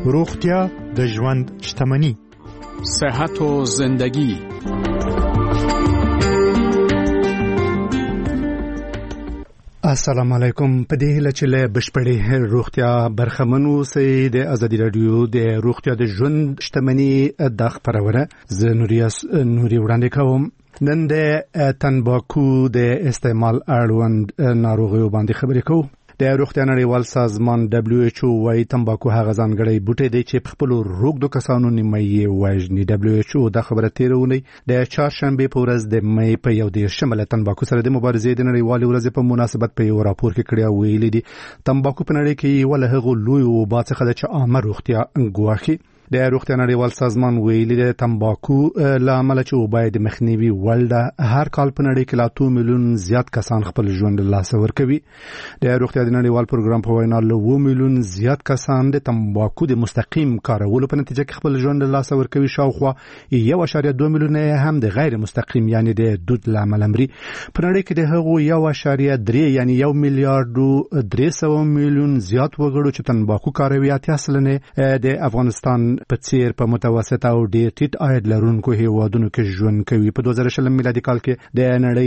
روغتیا د ژوند شتمني. صحت و زندگی. السلام علیکم. په دې هیله چې له بشپړې روغتیا برخمنو سي د ازادي رادیو د روغتیا د ژوند شتمني د خبرونه ز نوري وړاندې کوم. نن د تنباکو د استعمال اړوند ناروغیو باندې خبرې کوو. د روغتیا نړیوال سازمان WHO وايي تنباکو هغه ځانګړی بوټی دی چې په خپل روغدو کسانو نیمه یې وژني. WHO دا خبره تیرونی د چهارشنبه په ورځ د مې په 11 له تنباکو سره د مبارزې د نړیوالې ورځې په مناسبت په یو راپور کې کړی ویلي دي تنباکو په نړۍ کې ول هغه لوی او باڅخه د عامه روغتیا ګواخي. د روغتیا نړیوال سازمان ویلي د تنباکو لامل چې وبای د مخنیوي ولده هر کال په نړۍ کې لا 2 میلیون زیات کسان خپل ژوند له لاسه ورکوي. د روغتیا د نړیوال پروګرام په وینا له 2 میلیون زیات کسان د تنباکو د مستقیم کارولو په نتیجه کې خپل ژوند له لاسه ورکوي. شاوخوا 1.2 میلیون هم د غیر مستقیم یعنی د دود لامل امري. په نړۍ کې د هغو 1.3 یعنی 1 میلیارډ 300 میلیون زیات وګړو چې تنباکو کاروي. 80% د افغانستان په څیر په متوسط او ډیر ټیټ عاید لرونکو هیوادونو کې ژوند کوي. په 2020 میلادي کال کې د نړۍ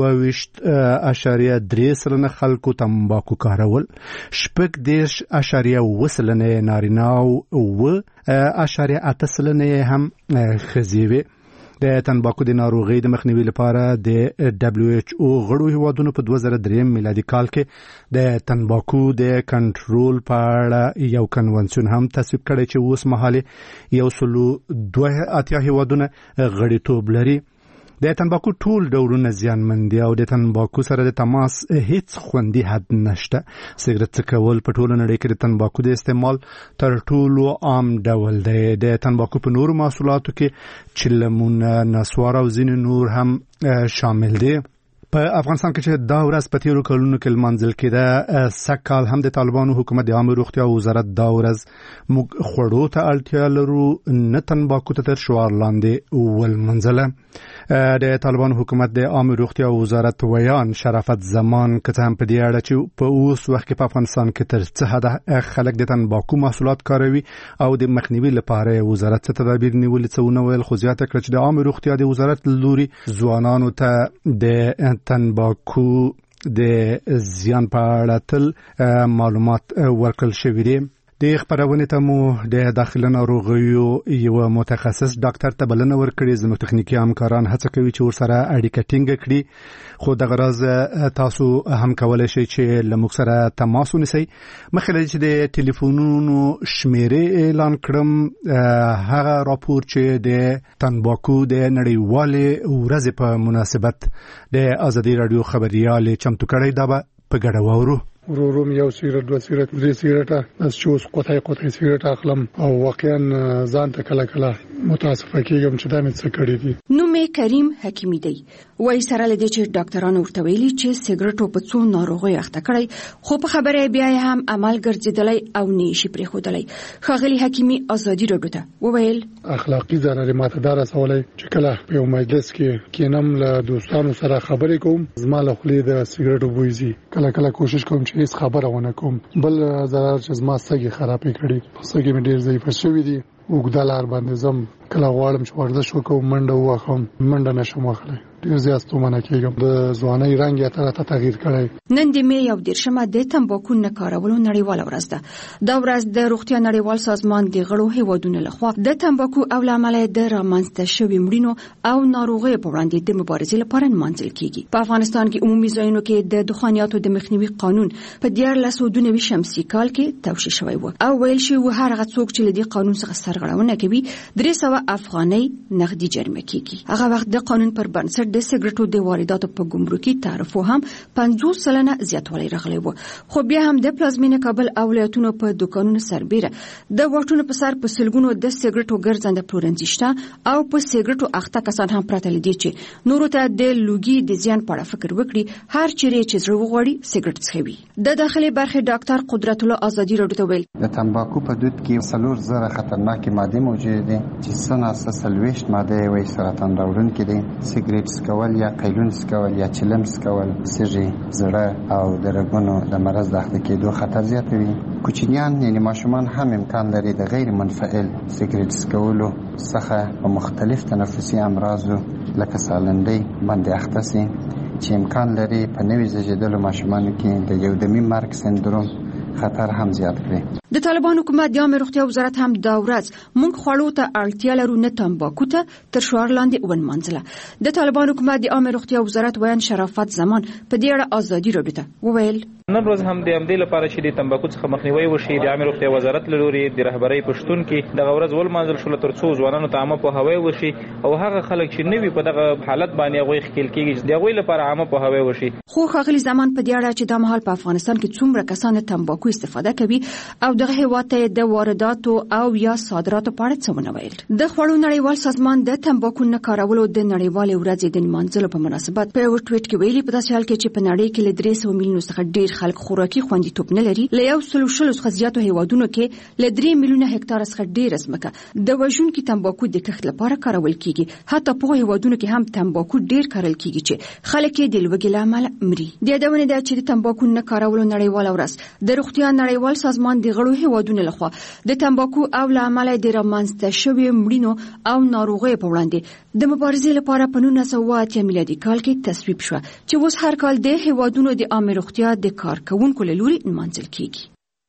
22.3 خلکو تنباکو کارول، 10.8 نارینه او 0.8 هم ښځې. د تنباکو د ناروغۍ د مخنیوي لپاره د WHO غړو هیوادونو په 2003 میلادي کال کې د تنباکو د کنټرول په اړه یو کنونسیون هم تصویب کړی چې اوس مهال 102 هیوادونه غړیتوب لري. د تنباکو ټول ډولونه زیانمن دي او د تنباکو سره د تماس هیڅ خوندي حد نشته. سیګریټ څکول په ټول نړۍ کې د تنباکو د استعمال تر ټولو عام ډول دی. د تنباکو په نورو محصولاتو کې چلمونه، نسوار او ځینې نور هم شامل دي. په افغانستان کې چې دا ورځ په تیرو کلونو کې لمانځل کېده، سږکال هم د طالبانو حکومت د عامه روغتیا وزارت دا ورځ موږ خوړو ته اړتیا لرو نه تنباکو ته تر شعار لاندې ولمانځله. د طالبانو حکومت د عامه روغتیا وزارت ویان شرافت زمان که هم په دې اړه چې په اوس وخت کې په افغانستان کې تر څه حد خلک د تنباکو محصولات کاروي او د مخنیوي لپاره وزارت څه تدابیر نیولې څه ونه ویل، خو زیاته کړه چې د عامه روغتیا د وزارت لوري ځوانانو ته د تنباکو د زیان په اړه تل معلومات ورکړل شوي دي. د خبرونه ته مو د داخله ناروغیو یو متخصص ډاکټر ته بلنه ورکړي. زموږ تخنیکی همکاران هڅه کوي چې ورسره اړیکه ټینګ کړي، خو د غرض تاسو هم کولای شئ چې لموږ سره تماس ونیسئ. مخکې چې د ټلیفونونو شمیرې اعلان کړم، هغه راپور چې د تنباکو د نړیوالې ورځې په مناسبت د ازادي رادیو خبريال چمتو کړی دا به په ګډه واورو. روم یو سیګریټ، 2 سیګریټ، 3 سیګریټه از چې اوس قطعي سیګریټ اخلم او واقعا ځان ته کله متاسفه کېږم چې دا مې څه کړی دي. نو مې کریم حکیمی دی وای سره لدی چې ډاکټرانو ورته ویلي چې سیګریټو په څو ناروغي اخته کړی، خو په خبره بیا هم عمل ګرځیدلی او نشي پرې خودلی. خاغلی حکیمی ازادي رادیو ته وویل اخلاقی ضرر ماته دار سوالای چې کله په یو مجلس کې کینم له دوستانو سره خبرې کوم، زما له خولې د سیګریټو بویزي، کله کوشش کوم چې هیڅ خبره ونه کوم. بل ضرر چې زما سږي خرابې کړي، سږي مې ډېر ضعیف شوي دي. وګدالار باندې زم کله غواړم چې ورزش وکوم، منډه وکم، منډه نشم وکړای. ډیر زیات ستومانه کېږم. د ځوانۍ رنګ یې تر تغییر کړی. نن د مې 11 د تنباکو نه کارولو نړیواله ورځ ده. دا ورځ د روغتیا نړیوال سازمان د غړو هیوادونو لخوا د تنباکو او لامل د رامنځته شوی مړینو او ناروغیو په وړاندې د مبارزې لپاره نمانځل کیږي. په افغانستان کې عمومي ځایونو کې د دخانیاتو د مخنیوي قانون په 1992 شمسي کال کې توشیح شوی و او ویل شوی و هر هغه څوک چې له دې قانون څخه سرغړونه کوي 300 افغانۍ نغدي جریمه کیږي. هغه وخت د قانون پر بنسټ د سیګریټو د وارداتو په ګمرکي تعرفو هم 50% زیاتوالی راغلی و. خو بیا هم د پلازمینه کابل او ولایتونو په دکانونو سربېره د واټونو په سر په سلګونو د سیګریټو ګرځنده پلورنځي شته او په سیګریټو اخته کسان هم پراته دي چې نورو ته د لوګي د زیان په اړه فکر وکړي، هر چیرې چې زړه وغواړي سیګریټ څښي. د داخلي برخې ډاکټر قدرت الله ازادي رادیو ته ویل د تنباکو په دود کې 3000 خطرناک کې ماده موجود دي چې سناسه سلويشت ماده وي سرطان راوړونکي دي. سیګریټ سکول یا قیلون سکول یا چلم سکول سږي زړه او د رګونو د مرض د اخته کېدو خطر زیاتوي. کوچنیان یعنی ماشومان هم امکان لري د غیر منفعل سیګریټ سکولو څخه په مختلف تنفسي امراضو لکه سالنډۍ باندې اخته سي چې امکان لري په نوي زیږیدلو ماشومانو کې د یودمي مرګ سندروم خطر هم زیات کړي. د طالبان حکومت د عامه روغتیا وزارت هم دا ورځ موږ خوړو ته اړتیا لرو نه تمباکو ته تر شعار لاندې ونمانځله. د طالبان حکومت د عامه روغتیا وزارت ویان شرافت زمان په دې اړه ازادي راډیو ته وویل نن ورځ هم د امدې لپاره چې د تمباکو څخه مخنیوي وشي د عامه روغتیا وزارت له لوري د رهبرۍ پښتون کې د غورز ولمانځل شو تر څو ځوانانو ته عامه پوهاوی وشي او هغه خلک چې نوي په دغه حالت باندې غوي خپل کېږي د غوي لپاره عامه پوهاوی وشي. خو خغلی زمان په دې اړه چې د مهال په افغانستان کې څومره کسان تمباکو استفاده کوي او دغه هیواد ته د وارداتو او یا صادراتو په اړه څه ونه ویل. د خوړو نړیوال سازمان د تمباکو نه کارولو د نړیوال ورځې د منځلو په مناسبت په یو ټویټ کې ویلي په داسې حال کې چې په نړۍ کې له 300 میلیونو څخه ډیر خلک خوراکي خوندیتوب نه لري. له 140 څخه زیاتو هیوادونو کې له 3 میلیونه هکتار څخه ډیر ځمکه د وژونکي تمباکو د کښت لپاره کارول کیږي. حتی په هیوادونو کې هم تمباکو ډیر کارول کیږي چې خلک یې د لوږې له امله مري. د یادونه ده چې د تمباکو نه کارولو نړیوال ورځ د روغتیا نړیوال سازمان د غړو هیوادونو لخوا د تمباکو او له امله د رامنځته شوي مړینو او ناروغیو په وړاندې د مبارزې لپاره په 1980 میلادي کال کې تصویب شو چې اوس هر کال د هیوادونو د عامه روغتیا د کارکونکو له لوري نمانځل کیږي.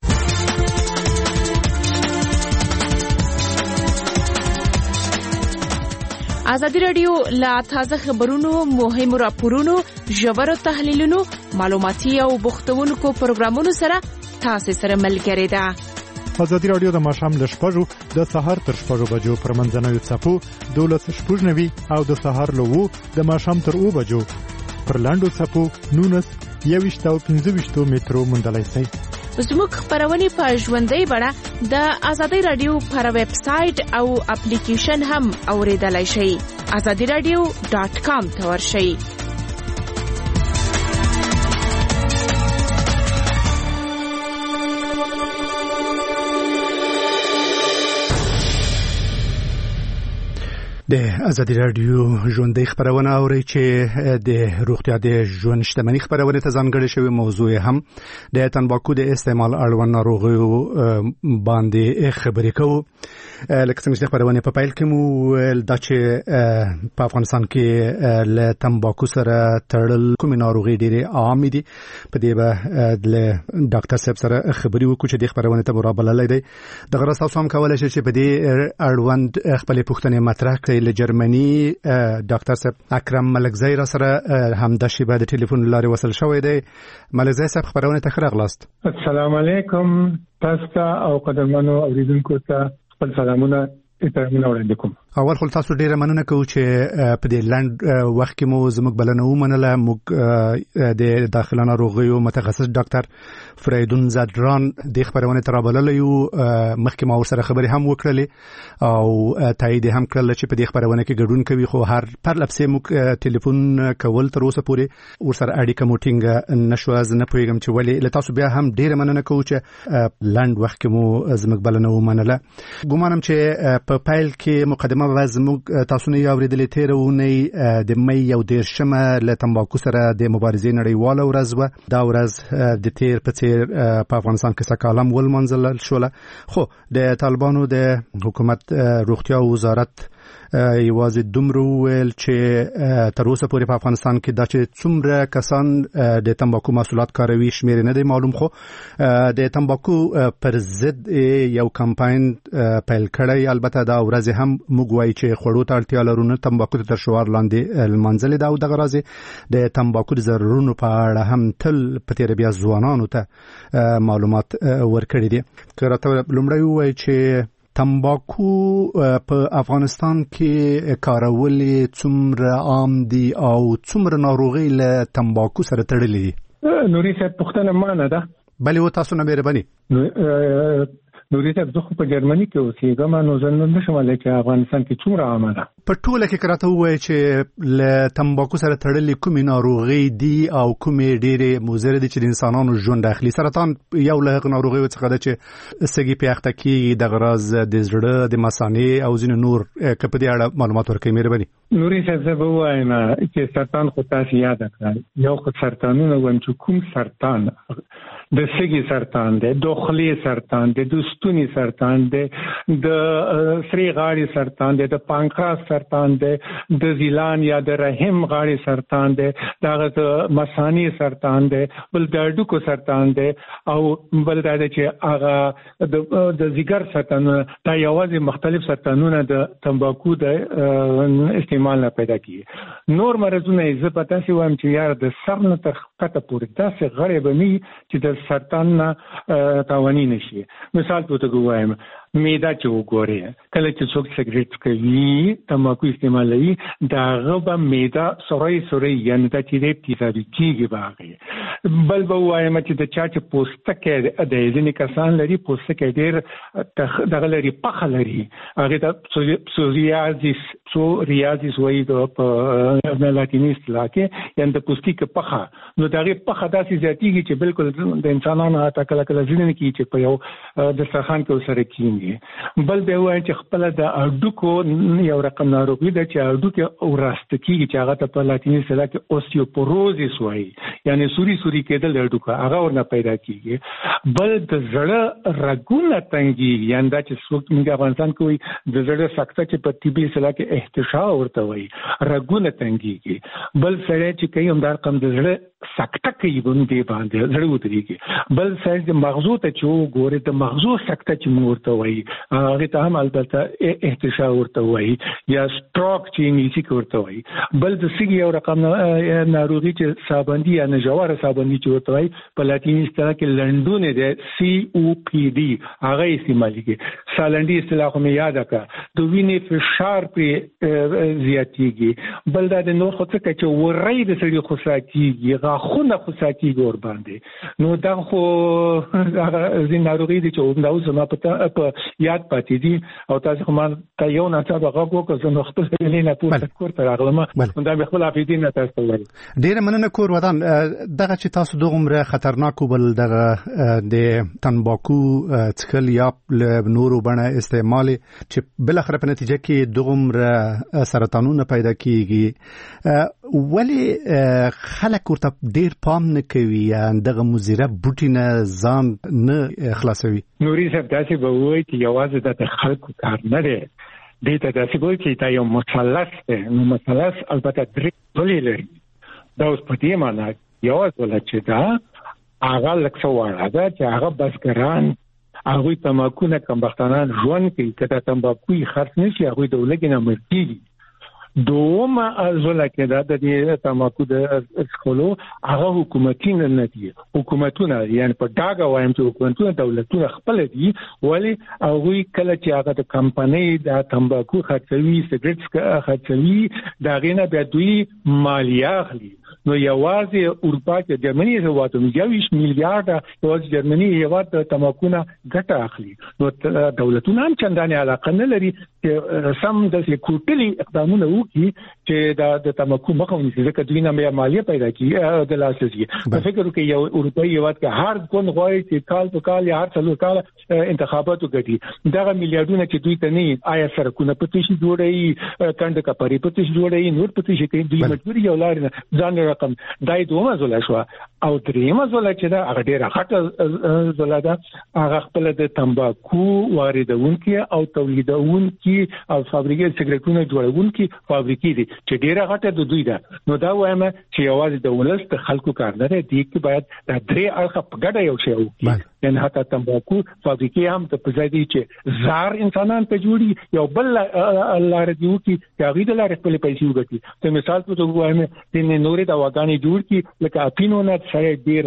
ازادي راډیو لا تازه خبرونو مهمو راپورونو ژورو تحلیلونو معلوماتي او بوختونکو پروګرامونو سره تاسو سره ملګری ده. ازادي راډیو د ماښام ل 6:00 د سهار تر 6:00 بجو پر منځنوي څپو 12:90 او د سهار له 2 د ماښام تر 2 بجو پر لاندو څپو 19 او 15 مترو مندلای شي. زموږ خبرونه په ژوندۍ بڼه د ازادي راډیو پر ویب سټ او اپلیکیشن هم اوریدلای شئ. azadiradio.com ته ورشئ. د ازادي راډیو ژوندۍ خبرونه اوري چې د روغتیا د ژوند شتمنۍ خبرونه ته ځانګړې شوی موضوع هم د تنباکو د استعمال اړوند ناروغیو باندې خبرې کوو. لکه څنګه چې خبرونه په پیل کې مو د چې په افغانستان کې له تنباکو سره تړل کومې ناروغي ډېرې عام دي. په دې به د ډاکټر صاحب سره خبرې وکړو چې د خبرونه ته مرابله لري. د غرض تاسو هم کولای شئ چې په دې اړوند خپل پوښتنې مطرح کړئ. له جرمني ډاکټر صاحب اکرم ملکزی را سره هم د شیبه د ټلیفون لارې وصل شوی دی. ملکزی صاحب خبرونه ته ښه راغلاست. السلام علیکم تاسو او قدرمنو اوریدونکو ته خپل سلامونه احترامونه وړاندې کوم. اول خو تاسو ډیره مننه کوم چې په دې لاند وخت کې مو زموږ بلنه ومنله. موږ د داخله ناروغیو متخصص ډاکټر فریدون زادران د خبرونه ترابلل یو مخکې ما ورسره خبرې هم وکړلې او تایید هم کړل چې په دې خبرونه کې ګډون کوي. خو هر پر لپسې موږ ټلیفون کول تر اوسه پورې ورسره اړیکه مو ټینګه نشو. از نه پوهیږم چې ولې. له تاسو بیا هم ډیره مننه کوم چې لاند وخت کې مو زموږ بلنه ومنله. ګومانم چې په پیل کې مقدمه زموږ تاسو نه اوریدلې تیر ونی د مې 11 له تمباکو سره د مبارزې نړیواله ورځ و. دا ورځ د تیر په څیر په افغانستان کې سکالم ولمنځل شو. خو د طالبانو د حکومت روغتیا وزارت یوازې دومره ویل چې تر اوسه پورې په افغانستان کې دا چې څومره کسان د تمباکو محصولات کاروي شمیر نه دی معلوم. خو د تمباکو پر ضد یو کمپاین پیل کړی. البته دا ورځ هم موږ وایي چې خوړو ته اړتیا لرو نه تمباکو ته تر شعار لاندې لمانځل دا او دغه راځي د تمباکو د ضررونو په اړه هم تل په تیر بیا ځوانانو ته معلومات ورکړي دي. که راته لومړی وایي چې تمباکو په افغانستان کې کارول څومره عام دي او څومره ناروغي له تمباکو سره تړلې دي؟ نوري صاحب پوښتنه مانه ده. بلې و تاسو نه مهرباني. نوري ته زه په جرمني کې اوسېږم نو زه نشم ویلی چې افغانستان کې څومره عامه ده. په ټوله کې راته ووایي چې له تمباکو سره تړلې کومې ناروغۍ دي او کومې ډېرې مضرې دي چې د انسانانو ژوند اخلي. سرطان یو له هغو ناروغیو څخه ده چې سږي پې اخته کېږي، دغه راز د زړه د مثانې او ځینې نور. که په دې اړه معلومات ورکوي مهرباني. نوري صاحب زه به ووایم چې سرطان خو تاسو یاد کړئ، یو خو سرطانونه وایم چې کوم سرطان د سږي سرطان دی، د خولې سرطان دی، د ستوني سرطان دی، د سری غاړې سرطان دی، د پانکراس سرطان دی، د زیلان یا د رحم غاړې سرطان دی، دغه د مثانې سرطان دی، بل د هډوکو سرطان دی، او بل دا چې هغه د ځیګر سرطانونه. دا یوازې مختلف سرطانونه د تمباکو د استعمال نه پیدا کیږي. نور مرضونه زه په تاسو وایم چې یار د سر نه تر ښکته پورې داسې غړې به نه چې د سرطان نه تاواني نشي. مثال په توګه وایم معده چې وګورئ، کله چې څوک سګریټ کوي، تمباکو استعمالوي، دغه به معده سوري یعنې دا چې د تیزابي کېږي به هغې. بل به ووایم چې د چا چې پوستکی د ځینې کسان لري پوستکی ډېر دغه لري، پخه لري، هغې ته سوریازیس وایي په لاتیني اصطلاح کې، یعنې د پوستکي پخه. نو د هغې پخه داسې زیاتېږي چې بالکل د انسانانو حتی کله کله ځینې نه کېږي چې په یو دسترخوان کې ورسره کېږي. بل به وایي چې خپله د هډوکو یو رقم ناروغي ده چې هډوکي وراسته کېږي، چې هغه ته په لاتیني اصطلاح کې اوسیوپوروزیس وایي، یعنې سوري کېدل د هډوکو، هغه ورنه پیدا کېږي. بل د زړه رګونه تنګېږي، یعنې دا چې څوک موږ افغانستان کې وایي د زړه سکته چې په طبي اصطلاح کې احتشا ورته وایي، رګونه تنګېږي. بل سړی چې کوي همدا رقم د زړه سکته کوي باندې زړه ودرېږي. بل سړی د مغزو ته چې وګوري، د مغزو سکته چې موږ ورته وایي، هغې ته هم البته احتشا ورته وایي یا سټروک چې انګلیسي کې ورته وایي. بل د سږي یو رقم ناروغي چې سابندي یا نژواره سابندي چې ورته وایي، په لاتیني اصطلاح کې لنډون دی، COPD، هغه استعمالېږي. سالنډي اصطلاح خو مې یاده کړه، د وینې فشار پرې زیاتېږي. بل دا د نور خو څه کوي چې وری د سړي خوسا کېږي، غاښونه خوسا کېږي ورباندې. نو دا خو هغه ځینې ناروغي دي چې همدا اوس زما په یاد پاتې دي. او تاسو خو ما ته یو ناڅاپه غږ وکړ، زه نو خپل هیلې نه پورته کور ته راغلم، دا مې خپل حافظې نه تاسو ته وویل. ډېره مننه کور ودان. دغه چې تاسو دومره خطرناک بل دغه د تمباکو څښل یا له نورو بڼه استعمال چې بالاخره په نتیجه کې دومره سرطانونه پیدا کېږي، ولې خلک ورته ډېر پام نه کوي یا دغه مضره بوټي نه ځان نه خلاصوي؟ نوري صاحب داسې به ووایي چې یوازې د خلکو کار نه دی، دې ته داسې به وایي چې دا یو مثلث دی. نو مثلث البته درې ډلې لري. دا اوس په دې معنا یوه ډله چې دا هغه لږ څه واړه ده چې هغه بزګران، هغوی تمباکو نه کمبختانان ژوند کوي، که دا تمباکو یې خرڅ نه شي هغوی د ولږې نه مړ کېږي. دومره ځله کې دا د دې تمباکو د څښلو هغه حکومتي نه دي، حکومتونه یعنې په ډاګه وایم چې حکومتونه دولتونه خپل دي، ولې هغوی کله چې هغه د کمپنۍ د تمباکو خرڅوي، سګرټ خرڅوي، د هغې نه بیا دوی مالیه اخلي. نو یوازې اروپا کې جرمني هېواد 20 میلیارډه یوازې جرمني هېواد د تمباکو نه ګټه اخلي. نو دولتونه هم چندانې علاقه نه لري چې سم داسې کوټلي اقدامونه وکړي چې د تمباکو مخه ونیسي، ځکه دوی نه بیا مالیه پیدا کېږي د لاسه ځي. په فکر وکړئ یو اروپایي هېواد کې هر ګوند غواړي چې کال په کال یا هر څلور کاله انتخابات وګټي. دغه میلیارډونه چې دوی ته نه آیا سړکونه په تشي جوړوي، کنډه کپرې په تشي جوړوي، نور په تشي کوي، دوی مجبور یو لارې نه ځان رقم. دا دومره ځله شوه. او درېیمه ځله چې ده هغه ډېره غټه ځله ده، هغه خپله د تمباکو واردونکي او تولیدونکي او فابریکې سګرټونه جوړونکي فابریکې دي چې ډېره غټه د دوی ده. نو دا وایم چې یوازې د ولس د خلکو کار نه دی، دې کې باید دا درې اړخه په ګډه یو شی وکړي. یعنې حتی تمباکو فابریکې هم د په ځای دي چې زار انسانان ته جوړي، یو بل لاره دي وکړي چې هغوی د لارې خپلې پیسې وګټي. د مثال په توګه وایم ځینې نورې دواګانې جوړ کړي، لکه اپینونټ سره ډېر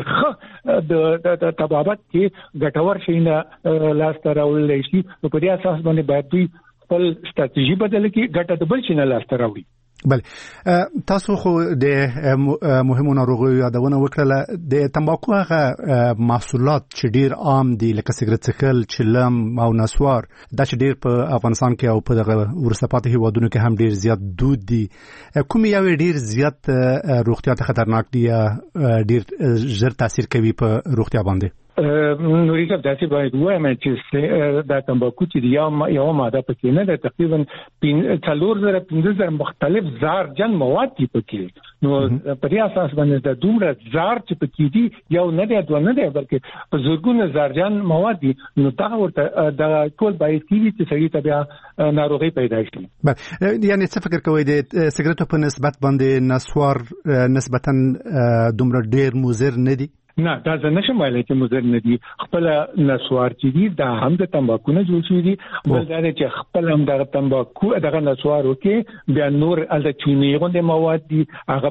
ښه د طبابت کې ګټور شیونه لاسته راوړلی شي. نو په دې اساس باندې باید دوی خپل ستراتیژي بدله کړي، ګټه د بل شي نه لاسته راوړي. بله تاسو خو د مهمو ناروغیو یادونه وکړه د تمباکو هغه محصولات چې ډیر عام دي لکه سیګریټ څکل چلم او نسوار دا چې ډیر په افغانستان کې او په دغه ورسته پاتې هیوادونو کې هم ډیر زیات دود دي کوم یو ډیر زیات روغتیا ته خطرناک دي یا ډیر ژر تاثیر کوي په روغتیا باندې نوري صاحب داسې باید وایم چې دا تمباکو چې یو ماده پکې نه ده تقریبا 4,000 مختلف زهرجن مواد دي پکې نو په دې اساس باندې د دومره زهر چې پکې دي یو نه دی دوه نه دی بلکې په زرګونه زهرجن مواد دي نو دا ورته د ټول باید کیږي چې سړي ته بیا ناروغي پیدا شي. یعنی څه فکر کوئ د سیګریټو په نسبت باندې نسوار نسبتا دومره ډیر مضر نه دي؟ نه دا نشم ویلای چې مضر نه دي خپل نسوار چې دي دا هم د تمباکو نه جوړ شوی دي بل دا چې خپل هم د تمباکو دغه نسوار وکي بیا نور ال چینی غونډه مواد دي هغه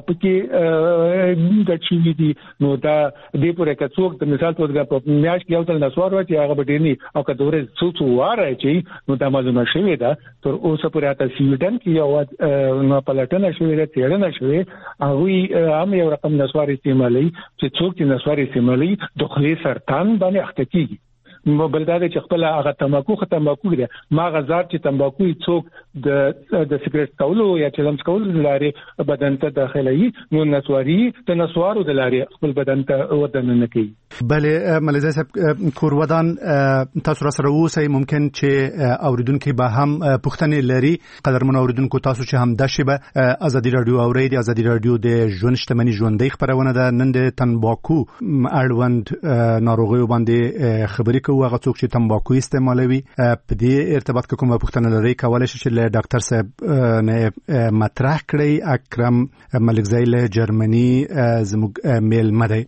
پکې د چینی دي نو دا د پوره کڅوک د مثال توګه په میاش کې یو تل نسوار وچی هغه بډینی او کدورې څو واره چې نو دا معلومه شوی دا تر اوسه پورې تاسو سویډن کې یو نو پلاتنه شوی دا تیرنه شوی هغه هم یو رقم نسوار استعمالي چې څوک نسوار استعمالي د خلی سرطان باندې اخته کیږي بلداده چې خپل هغه تمباکو دی ما غزار چې تمباکو څوک د سیګریټ کولو یا چلم کولو لاري بدن ته داخلي نو نسواري د نسوارو د لاري خپل بدن ته ودن نه کوي. بله ملزه صاحب کورودان تاسو سره اوسئ ممکن چې اوریدونکو به هم پوښتنې لري قدرمن اوریدونکو تاسو چې هم د شبه ازادي رادیو اوریدي ازادي رادیو د ژوند شتمنۍ ژوندۍ خبرونه ده نن د تمباکو اړوند ناروغیو باندې خبرې هغه څوک چې تمباکو استعمالوي په دې ارتباط کوم پوښتنه لري کولای شي چې له ډاکټر صاحب نه مطرح کړي. اکرم ملکزی له جرمني زموږ میل مده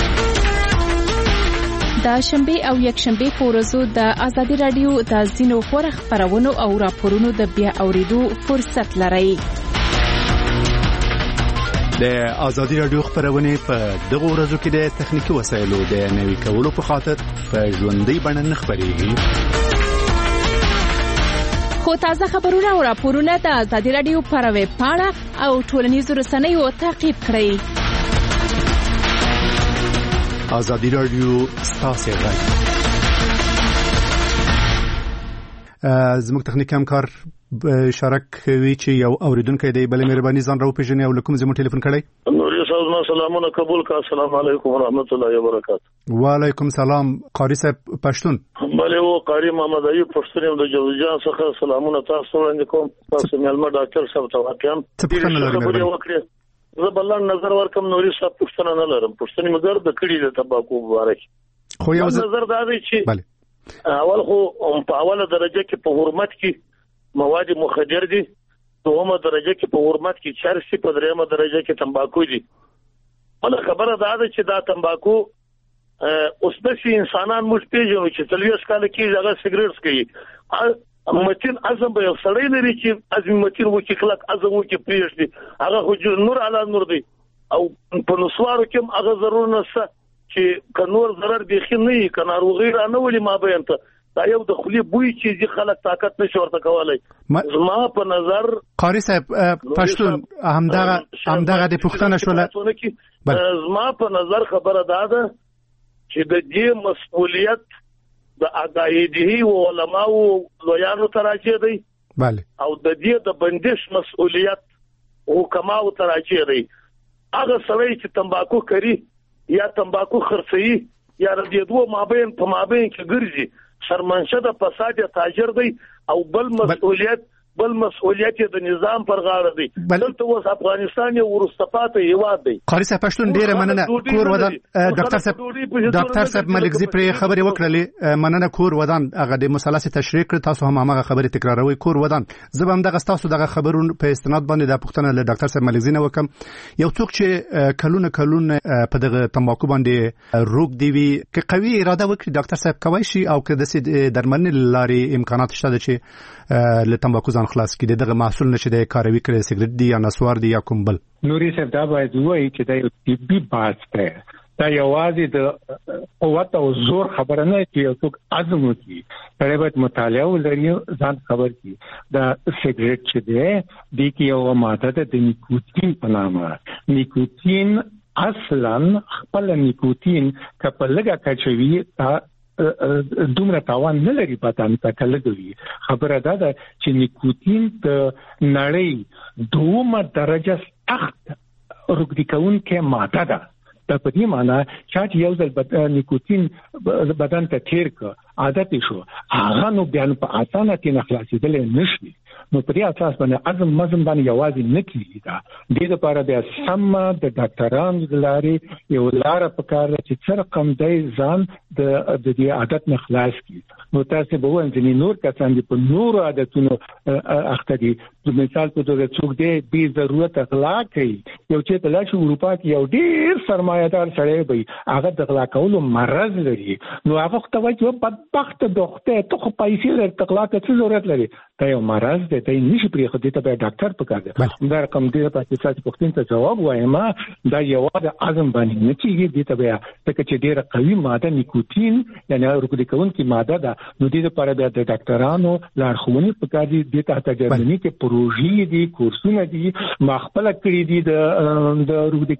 د شنبه او یک شنبه په ورځو د ازادي رادیو د زینو خبرونه خبرونو او راپورونو د بیا اوریدو فرصت لرئ. د ازادي رادیو خبرونه په دغه ورځو کې د تخنیکی وسایلو د نوي کولو په خاطر په ژوندۍ بڼه نه خبرېږي خو تازه خبرونه او راپورونه د ازادي رادیو پر ویب پاڼه او ټولنیزو رسنیو تعقیب کړئ. ازادي رادیو ستاسو غږ زموږ تخنیکی همکار اشاره کوي چې یو اوریدونکو دی بل مهرباني ځان راو پیژنې او لکم زموږ ټلیفون کړی. نوري صاحب سلامونه قبول کا السلام علیکم ورحمت الله وبرکاته. وعلیکم سلام قاری صاحب پښتون. بله و قاری محمد ایوب پښتون د جوزجان څخه سلامونه تاسو وړاندې کوم. تاسو مېلمه ډاکټر صاحب ته واقعم خبرې وکړې. زه بلان نظر ورکم نوري صاحب پښتون نه لرم پښتون مګر د کړي د تباکو مبارک خو یو نظر دا دی چې اول خو په اوله درجه کې په حرمت کې مواد مخدر دي دومره درجه کې په حرمت کې چرسي په دریمه درجه کې تمباکو دي. ول خبره دا ده چې دا تمباکو اوس د انسانان مش پیژنو چې تلويس کال کې هغه سیګریټ کوي متین اعظم به سړی لري چې اعظم متین وکي خلک اعظم وکي پریشتي هغه خو نور علی نور دی او په نسوارو کې هغه ضرور نشته چې کنور ضرر بيخي نه کنا روغي را نه ولي ما بیان ته دا یو د خلی بوی چې خلک طاقت نشي ورته کولای. زما په نظر قاری صاحب پښتون همدغه د پښتنه شوله زما په نظر خبره ده چې د دې مسؤلیت د عقایدی او علماو لویانو تراجه دی bale او د دې د بندش مسؤلیت حکماو تراجه دی. هغه سړی چې تمباکو کوي یا تمباکو خرڅي یا د دې دوه مابین په مابین کې ګرځي شرمنشه د فساد تاجر دی او بل مسؤلیت د نظام پر غاړه دی. دلته اوس افغانستان یو ورستپاته هیواد دی. قاری صاحب پښتون ډیره مننه کور ودان ډاکټر صاحب ملکزی پر خبرې وکړلې مننه کور ودان هغه د مثلث تشریح کړ تاسو هم هغه خبرې تکراروي کور ودان زبم دغه تاسو دغه خبرونه په استناد باندې د پښتنه له ډاکټر صاحب ملکزی نه وکم یو څوک چې کلونه په دغه تمباکو باندې روغ دی وی ک قوي اراده وکړي ډاکټر صاحب کوي شي او که د درملنې لاري امکانات شته چې له تمباکو ځان خلاص کړي دغه محصول نشي د کاروي کړي سیګریټ دی یا نسوار دی یا کوم بل. نوري صاحب دا باید وایي چې دا یو طبي بحث دی دا یوازې د قوت او زور خبره نه چې یو څوک عزم وکړي. سړی باید مطالعه ولري، ځان خبر کړي. دا سیګریټ چې دی د کې یو ماده ده د نیکوتین په نامه. نیکوتین اصلا خپل نیکوتین کله لګه کچوي تا دومره تاوان نه لري، پاتان ته کلګوي. خبره ده چې نیکوتین د نړۍ دومره درجه سخت روغتي کوونکې ماده ده. دا په دې معنی چې یو ځل نیکوتین بدن ته تیر ک عادت شو، هغه نو بیا په اسانه کې نخلاصېدل نشي. نو په دې اساس باندې عزم مزم باندې یوازې نه کیږي. دا د دې لپاره بیا سم د ډاکټرانو د لارې یو لار په کار چې څر کم دی ځان د دې عادت نه خلاص کړي. نو تاسو به وایئ چې نور کسان دي په نور عادتونو اخته دي. د مثال په توګه څوک دی بې ضرورت غلا کوي، یو چې په لاشي اروپا کې یو ډیر سرمایه‌دار سړی وي، هغه د غلا کولو مرض لري. نو هغه ته وایي چې بدبخت دوخته ته خو پیسې لري، تغلا ته څه ضرورت لري؟ دا یو مرض دی، ته نشي پرې خو دې ته به ډاکټر پکار دی. دا رقم دې په تاسو پوښتنه ته جواب وایم، دا یو د عزم باندې نه کیږي. دې ته بیا ته چې ډیره قوي ماده نیکوتین یعنی روغتي کوونکې ماده ده، نو دې لپاره بیا د ډاکټرانو لارښوونې پکار دي. دې ته تجربې کې پروژې دي، کورسونه دي، ما خپل کړی دي د روغتي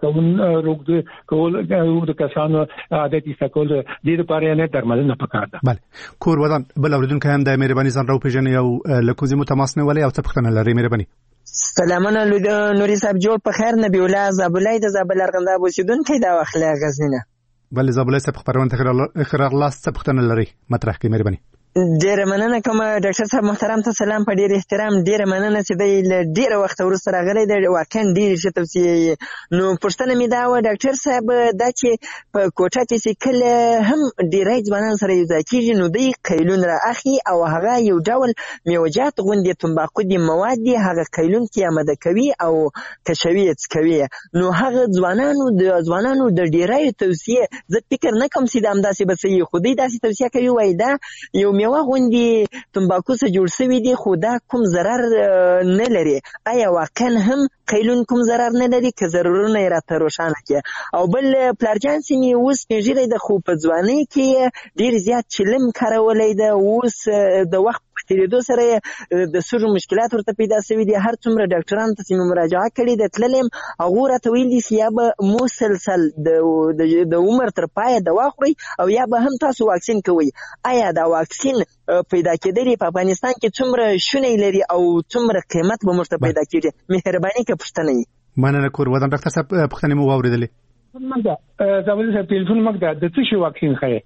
کول د کسانو عادتي سکول دې لپاره نه درملنه پکار ده. بله کور ودان بل اوریدونکو هم د مهرباني ځان راو پیژنې او لکوزي متماس نه ولې او څه پختنه لري مهرباني. سلامونه نوري صاحب، جوړ په خیر. نبی الله زابلای د زابل ارغنداب اوسیدونکو دا واخله غزنه. بل زابلای صاحب خبرونه خبر لاس څه پختنه لري مطرح کې مهرباني. ډیره مننه کوم ډاکټر صاحب محترم، ته سلام په ډیر احترام. ډیره مننه چې د ډیره وخت وروسته راغلی دی، واقعا ډیر ښه توصیه. نو پوښتنه مې دا و ډاکټر صاحب، دا چې په کوټه کې چې کله هم ډیری ځوانان سره یو ځای کېږي نو دوی قیلون را اخلي او هغه یو ډول میوجات غوندې تمباکو دي مواد دي، هغه قیلون کې آماده کوي او کشوي کوي. نو هغه ځوانانو د ډیری توصیه زه فکر نه کوم چې دا همداسې به صحیح، خو دوی داسې توصیه کوي وایي دا یو میوه غوندې تمباکو څخه جوړ شوي دي خو دا کوم ضرر نه لري. آیا واقعا هم قیلون کوم ضرر نه لري که ضررونه یې راته روښانه کړي؟ او بل پلارجان چې مې اوس پېژنی ده خو په ځوانۍ کې ډېر زیات چلم کارولی ده، اوس د وخت په تېرېدو سره د سږو مشکلات ورته پیدا شوي دي. هر څومره ډاکټرانو ته چې مې مراجعه کړې ده تللی یم، هغو راته ویل دي چې یا به مسلسل د عمر تر پایه دوا خورئ او یا به هم تاسو واکسین کوئ. آیا دا واکسین پیدا کېدلې په افغانستان کې څومره شونی لري او څومره قیمت به موږ ته پیدا کېږي؟ مهرباني که پوښتنه یې. مننه کور ودان ډاکټر صاحب پوښتنې مو واورېدلې. زابل صاحب ټلیفون مګ د څه شي واکسین ښیي؟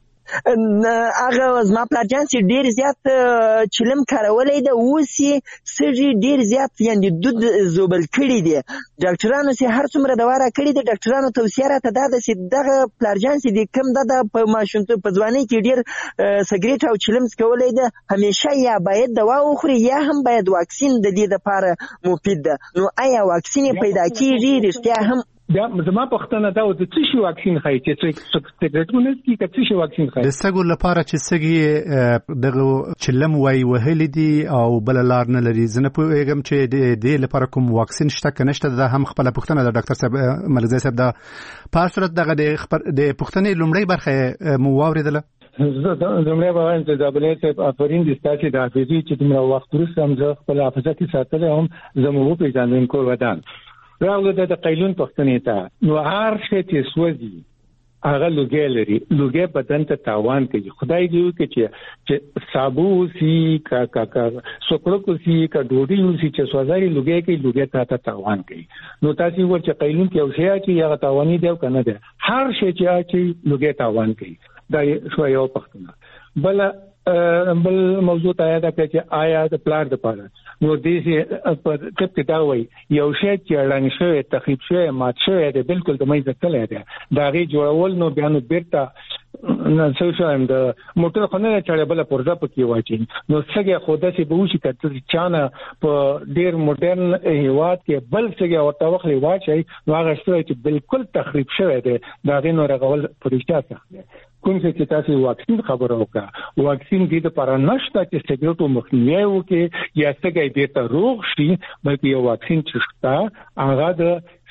هغه زما پلارجان چې ډېر زیات چلم کارولی ده، اوس یې سږي ډېر زیات یعنې دود زوبل کړي دي. ډاکټرانو چې هر څومره دوا را کړي دي، ډاکټرانو توصیه راته دا ده چې دغه پلارجان چې د کوم ده په ماشومتوب په ځوانۍ کې ډېر سګرېټ او چلم څکولی ده، همیشه یا باید دوا وخوري یا هم باید واکسین د دې دپاره مفید ده. نو آیا واکسین پیدا کېږي رښتیا هم؟ دا زما پوښتنه دا و د څه شي واکسین ښایي چې سګرېټونه څکي که څه شي واکسین ښایي؟ د سږو لپاره چې سږي دغه چلم وایي وهلي دي او بله لار نه لري. زه نه پوهېږم چې د دې لپاره کوم واکسین شته که نشته. دا هم خپله پوښتنه ده ډاکټر صاحب ملکزی صاحب. دا په هر صورت دغه د پوښتنې لومړۍ برخه مو واورېدله. زه لومړی به وایم چې زابلۍ صاحب آفرین دي ستاسې د حافظې چې دومره وخت وروسته هم زه خپله حافظه کې ساتلی هم زه مو وپېژاندم کور ودان. راغله د قیلون پوښتنې ته، نو هر شی چې سوځي هغه لوګی لري، لوګی بدن ته تاوان کوي. خدای دې وکړي چې صابو اوسي که سوکړک اوسي که ډوډۍ اوسي چې سوځي لوګی کوي، لوګی ته تاوان کوي. نو تاسو وایئ چې قیلون کې یو شی چې هغه تاواني دی او که نه دی؟ هر شی چې لوګی تاوان کوي. دا شو یو پوښتنه. بل موضوع ته یاد کړئ چې آیا د پلار د پاره نو دې په کپ کې دا وایي یو شی چې ړنګ شوی، تخریب شوی، مات شوی دی، بالکل د منځه تللی دی، د هغې جوړول نو بیا نو بیرته څه شویم د موټر خو نه چړې بله پرزه پکې واچوي. نو سږی خو داسې به وشي که ته چا نه په ډېر موډرن هېواد کې بل سږی ورته واخلې واچوي، نو هغه سږی چې بالکل تخریب شوی دی د هغې نو رغول په رښتیا سخت دی. کوم چې تاسو واکسین خبره وکړه، واکسین دې لپاره نشته چې سګرټو مخنیوی وکړي یا سږی بیرته روغ شي، بلکې یو واکسین چې شته هغه د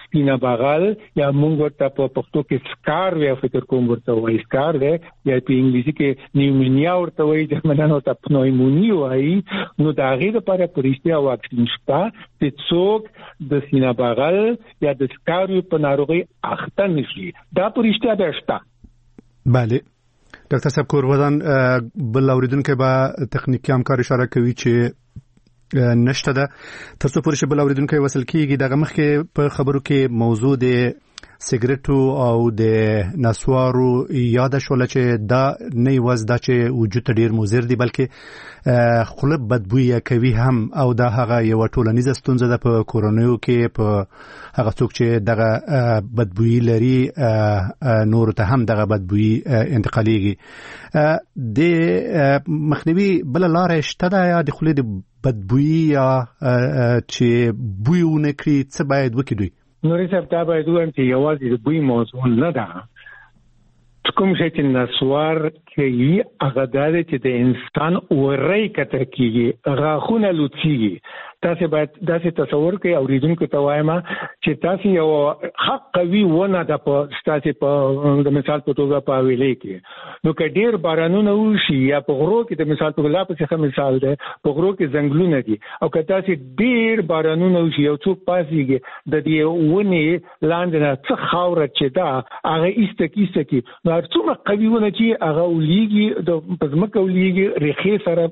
سپینه بغل یا موږ ورته په پښتو کې سکار وی فکر کوم ورته وایي سکار دی یا په انګلیسي کې نیومونیا ورته وایي جرمنانو ته پنومونیا وایي نو دا غي د لپاره پرشتیا واکسین شته چې څوک د سینه بغل یا د سکار په ناروغي اخته نشي دا پرشتیا ده شته. بله ډاکټر صاحب کورودان بل اوریدونکو به تخنیکی همکار اشاره کوي چې نشته ده تر څو پورې بل اوریدونکو وصل کیږي دغه مخکې په خبرو کې موضوع د سیګریټو او د نسوارو یاد شول چې دا نه یوازې دا چې وجود ته ډیر مضر دي بلکې خلب بدبوئی کوي هم او دا هغه یو ټولنیزه ستونزه ده په کورونیو کې په هغه څوک چې دغه بدبوئی لري نور ته هم دغه بدبوئی انتقالیږي د مخنیوي بل لار شته ده یا د خلید بدبوئی یا چې بویونه کړی څه باید وکړي نورې صاحب دا باید ووایم چې یوازې د بوی موضوع نه ده کوم شی چې نسوار کوي هغه دا دی چې د انسان ورۍ کته کېږي غاښونه لوڅېږي تاسو باید داسې تصور کړئ اوریدونکو ته وایم چې تاسو یو حق قوي ونه د تاسو په د مثال په توګه په ویلې کې نو که ډیر بارانونه وشي یا په غرو کې د مثال په توګه لا په څه مثال ده په غرو کې ځنګلونه دي او که تاسو ډیر بارانونه وشي یو څوک پاسيږي د دې ونې لاندې نه څه خاور چې دا هغه ایسته کی نو څومره قوي ونه چې هغه ولېږي د پزمکه ولېږي ریخې سره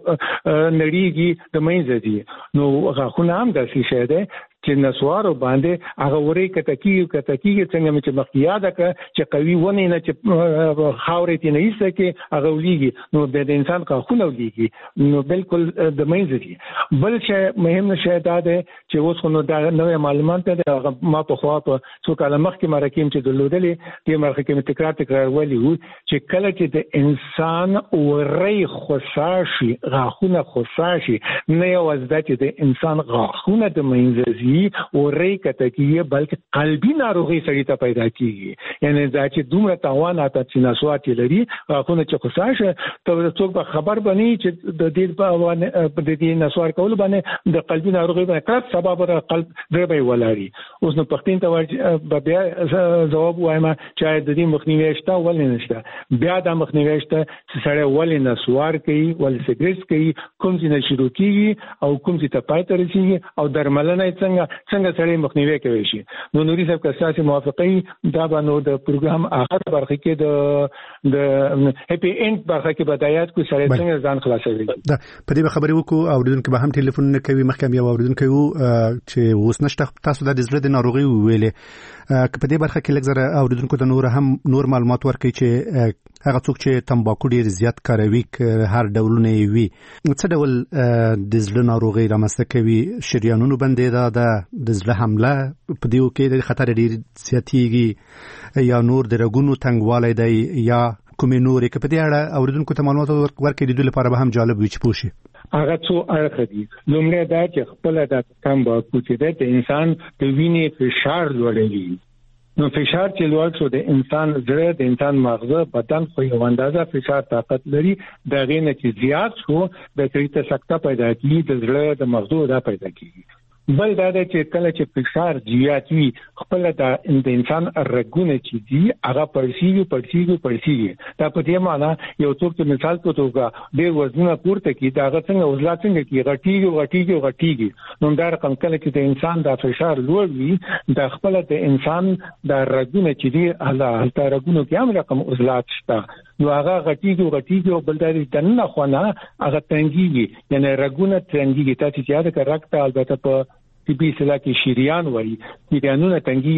نړیږي د مینځ دي نو غاښونه هم داسې شی دی چې نسوارو باندې هغه ورې کتکی څنګه چې مخکیاده چې قوي ونه نه چې خاورې تی نه ایسته کې هغه ولېږي نو د انسان غاښونه ولېږي نو بالکل د مینځ دي بل شی مهم شی دا دی چې اوس نو دا نوې معلومات ده ما په خوا په څو کاله مخکې مرکیم چې درلودلې د مرکه کې تکرار ولي وو چې کله چې د انسان ورې خصاشي غاښونه خصاشي نه یوازې چې د انسان غاښونه د مینځ او ری کته کیږي بلکې قلبي ناروغي سړی ته پیدا کیږي یعنی دا چې دومره تاوان اته چې نسوات لري غاښونه چې خصاشه ته څوک به خبر بني چې د دې په دې نسوار کول باندې د قلبي ناروغي باندې کړه سبب د قلب دربې ولاري اوس نو پښتين ته بیا جواب وایم چې د دې مخنیوي شته ولې نشته بیا د مخنیوي شته چې سړی ولې نسوار کوي ولې سګریټ کوي کوم چې نشرو کیږي او کوم چې ته پاتې رسیږي او درملنه څنګه سړی مخنیوي کوي شي نو نوري صاحب که تاسو موافقه دا باندې د پروګرام اخر برخه کې د هپی اند برخه کې بدايات کو سړی څنګه ځان خلاصوي دا په دې خبرې وکړو اوریدونکو به هم ټلیفون نه کوي مخکې یو اوریدونکو چې اوس نشته تاسو د زړه د ناروغي ویلې په دې برخه کې لږ اوریدونکو ته نور معلومات ورکړي چې هغه څوک چې تمباکو ډیر زیات کاروي هر ډولونه وي څه ډول د زړه ناروغي رامنځته کوي شریانونو باندې دا د زړه حمله په دیو کې د خطر ډیر زیاتېږي یا نور د رګونو تنګوالی دی یا کومې نورې که په دې اړه اوریدونکو ته معلومات ورکړي د دوی لپاره به هم جالب وي چې پوه شي هغه څو اړخ دي لومړی دا چې خپل د تمباکو چې د انسان د وینې فشار لوړوي نو فشار چې لوړ شو د انسان زړه د انسان مغزه بدن خو یو اندازه فشار طاقت لري دا غینه چې زیات شو د کریته سکته پیدا کیږي د زړه د مغزو دا پیدا کیږي بل دا چې کله چې فشار زیات وي خپل د انسان رګونه چې دي هغه پړسیږي دا په دې معنی یو څوک چې مثال په توګه ډېر وزنونه پورته کوي دا څنګه وزلا څنګه کوي غټیږي نو دا رقم کله چې د انسان د فشار لوړ وي د خپل د انسان د رګونه چې دي هلته رګونو کې هم رقم وزلات شته نو هغه غټیږي او بل دا دنه خونه هغه تنګيږي یعنی رګونه تنګيږي تاسو چې یاد کړئ راکته البته په طبي اصطلاح کې شریان وایي شریانونه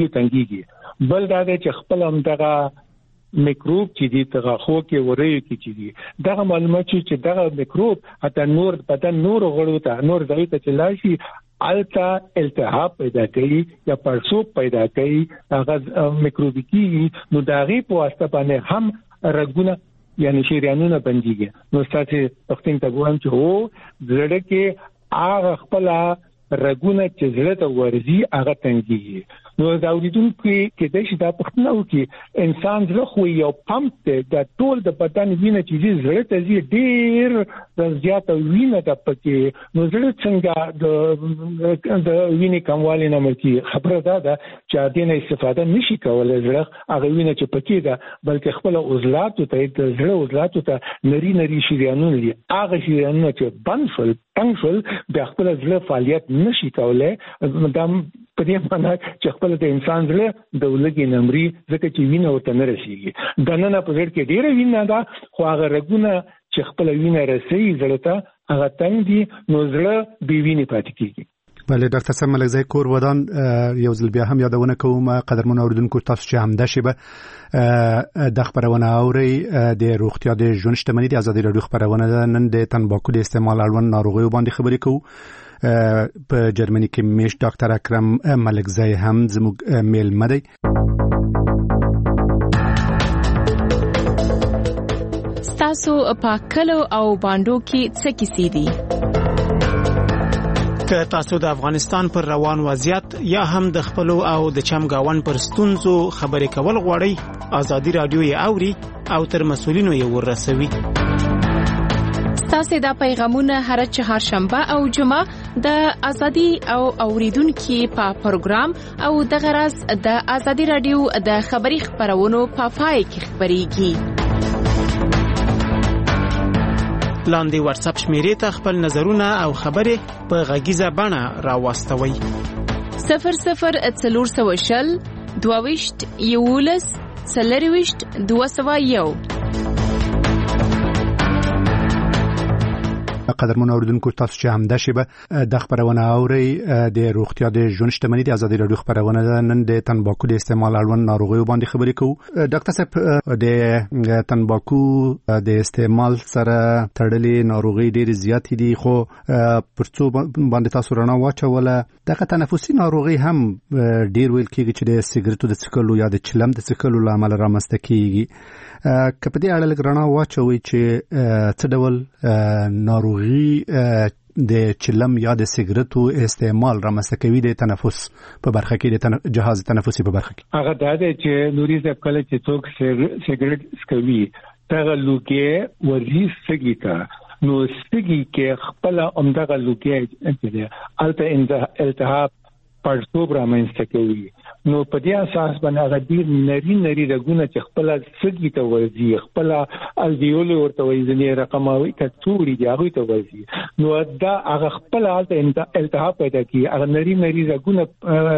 تنګيږي بل دا چې خپل هم دغه میکروب چې دي تغه خو کې ورې کې چې دي دغه معلومات چې دغه میکروب حتی نور بدن نور غړو ته نور ځای ته چلاشي التا التهاب پیدا کوي یا پړسوب پیدا کوي هغه میکروبیکی نو داغي په واسطه باندې هم رګونه یعنی شریانونه بنديږي نو تاسو پښتون ته ووایم چې هو زړه کې هغه خپل رګونه چې زړه ته ورځي هغه تنګيږي نو دا اوریدونکو کې د شي دا پښتنه وکي انسان زړه خو یو پمپ دی د ټول د بدن وینه چې زړه ته زی ډیر زیاته وینه د پکې نو زړه څنګه د وینې کموالی نه ملکی خبره ده چې دینه استفاده نشي کولای زړه هغه وینه چې پکې ده بلکې خپل عضلات ته د زړه عضلات ته نری شریانونه دي هغه شریانونه چې بنفل تنګفل د خپل زړه فعالیت نشي کولای د په دې معنی چې خپل د انسان زړه د ولګي نمرې ځکه چې وینه ورته نه رسیږي دنه په ځړ کې ډیره وینه ده خو هغه رګونه چې خپل وینه رسي زړه ته هغه تنګ دي نو زړه بي وینه پاتې کیږي. بله ډاکټر صاحب ملکزی کور ودان یو ځل بیا هم یادونه کوم قدرمن اوریدونکو تاسو چې هم د شیبه د خبرونه اوري د روغتیا د ژوند شتمنۍ د ازادي رادیو خبرونه نن د تنباکو د استعمال اړوند ناروغیو باندې خبرې کوو په جرمني کې میش ډاکټر اکرم ملکزی هم زموږ میلمه دی. ستاسو په کلو او باندو کې څه کیسې دي؟ که تاسو د افغانستان پر روان وضعیت یا هم د خپل او د چمګاون پر ستونزو خبرې کول غواړئ ازادي رادیو یې اوري او تر مسؤلینو یې ورسوي. تاسو دا پیغامونه هر چهارشنبه او جمعه د ازادي او اوریدونکو په پروګرام او د غرض د ازادي رادیو د خبري خبرونو په پای کې خبريږي. لاندې واتس اپ شمیرې ته خپل نظرونه او خبرې په غږیزه بڼه راوستوي. 0040 22 یولس 201. قدرمن اوریدونکو تاسو چې هم د شیبه د خبرونه اوري د روغتیا د ژوند شتمنۍ د ازادي رادیو خبرونه نن د تنباکو د استعمال اړوند ناروغیو باندې خبرې کوو. ډاکټر صاحب د تنباکو د استعمال سره تړلې ناروغي ډېر زیات دي خو پرڅو باندې تاسو رڼا واچوله دغه تنفسي ناروغي هم ډېر ویل کېږي چې د سیګریټو د څکلو یا د چلم د څکلو له امله رامنځته کېږي. که په دې اړه لږ رڼا واچوي چې څه ډول ناروغي د چلم یا د سیګریټو استعمال رامنځته کوي د تنفس په برخه کې د جهاز تنفسي په برخه کې؟ هغه دا دی چې نوري ځکه کله چې څوک سیګریټ سکوي هغه لوګي ورزي سګي تا نو سګي کې خپل عمدغه لوګي چې الته التهاب پړسوب رامنځته کوي نو په دې اساس باندې غوډیر نری رګونه چې خپل سګي ته ورزي خپل الویول ورته وایي رقموي کڅوړي دی هغه ته ورزي نو دا هغه خپل التهاب پیدا کوي هغه نری رګونه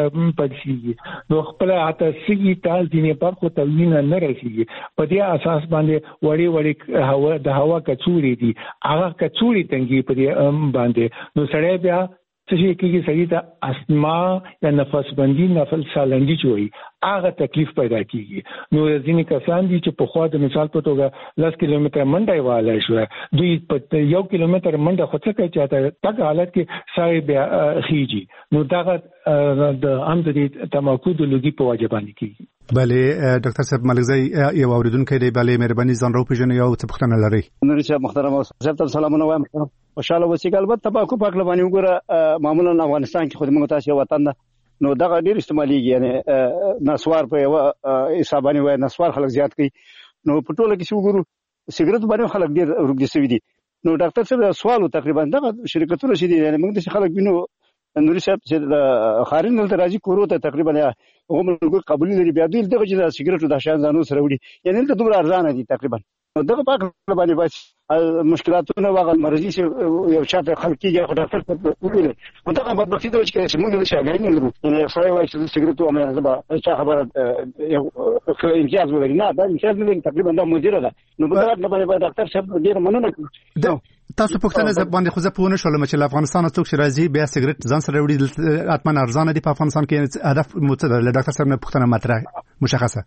پړسي نو خپل اته سګي ته ځینې برخو ته وینه نه رسیږي په دې اساس باندې وړي د هوا کڅوړي دي هغه کڅوړي تنګي په دې باندې نو سړی بیا څه کېږي سړی ته استما یا نفس بندي نفس سالنډي چوي هغه تکلیف پیدا کیږي نو ځینې کسان دي چې په خوا د مثال په توګه 10 کیلومتر منډه والای شو دوی په 1 کیلومتر منډه خو څه کوي چې تک حالت کې سړی بیا خيږي نو دا د عام د تماکو د لوګي په واجبانی کیږي. بله ډاکټر صاحب ملکزی یو اوریدونکو دی بله مهرباني ځان راوپېژنئ او څه پوښتنه لرئ؟ نور چې محترم صاحب ته سلامونه وایم خوشاله اوسئ. البته تماکو په اړه باندې وګوره معمولا افغانستان کې خو موږ تاسو وطن نو دا ډېر استعماليږي یعنی نسوار په یو حسابانه وای نسوار خلک زیات کوي نو په ټوله کې وګورو سیګریټ باندې خلک ډېر روږدي شوي دي نو ډاکټر صاحب سوال تقریبا دا شرکتونه شې دي یعنی موږ د خلک وینو نور صاحب چې خارین دلته راځي کورو ته تقریبا هغه قبول لري بیا دوی دغه چې سیګریټو د شان ځانو سره وړي یعنی ته دومره ارزانه دي تقریبا دغه پاک باندې بس مشکلاتونه واغ مرضی چې یو چاته خلکیږي خو ډاکټر ته وګوري نو دا په بخښي د چې موږ د شاګردانو لرو نو فرای وایي چې سیګریټو مې زبا چې خبره یو امتیاز ولري نه دا امتیاز نه تقریبا دا مدیره ده نو په دا باندې ډاکټر صاحب ډیر مننه کوم. تاسو پوښتنه باندې خو زه پوه نه شولم چې افغانستان څوک چې راځي بیا سیګریټ ځان سره وړي اتمن ارزانه دي په افغانستان کې هدف متصل له ډاکټر صاحب نه پوښتنه مطرح مشخصه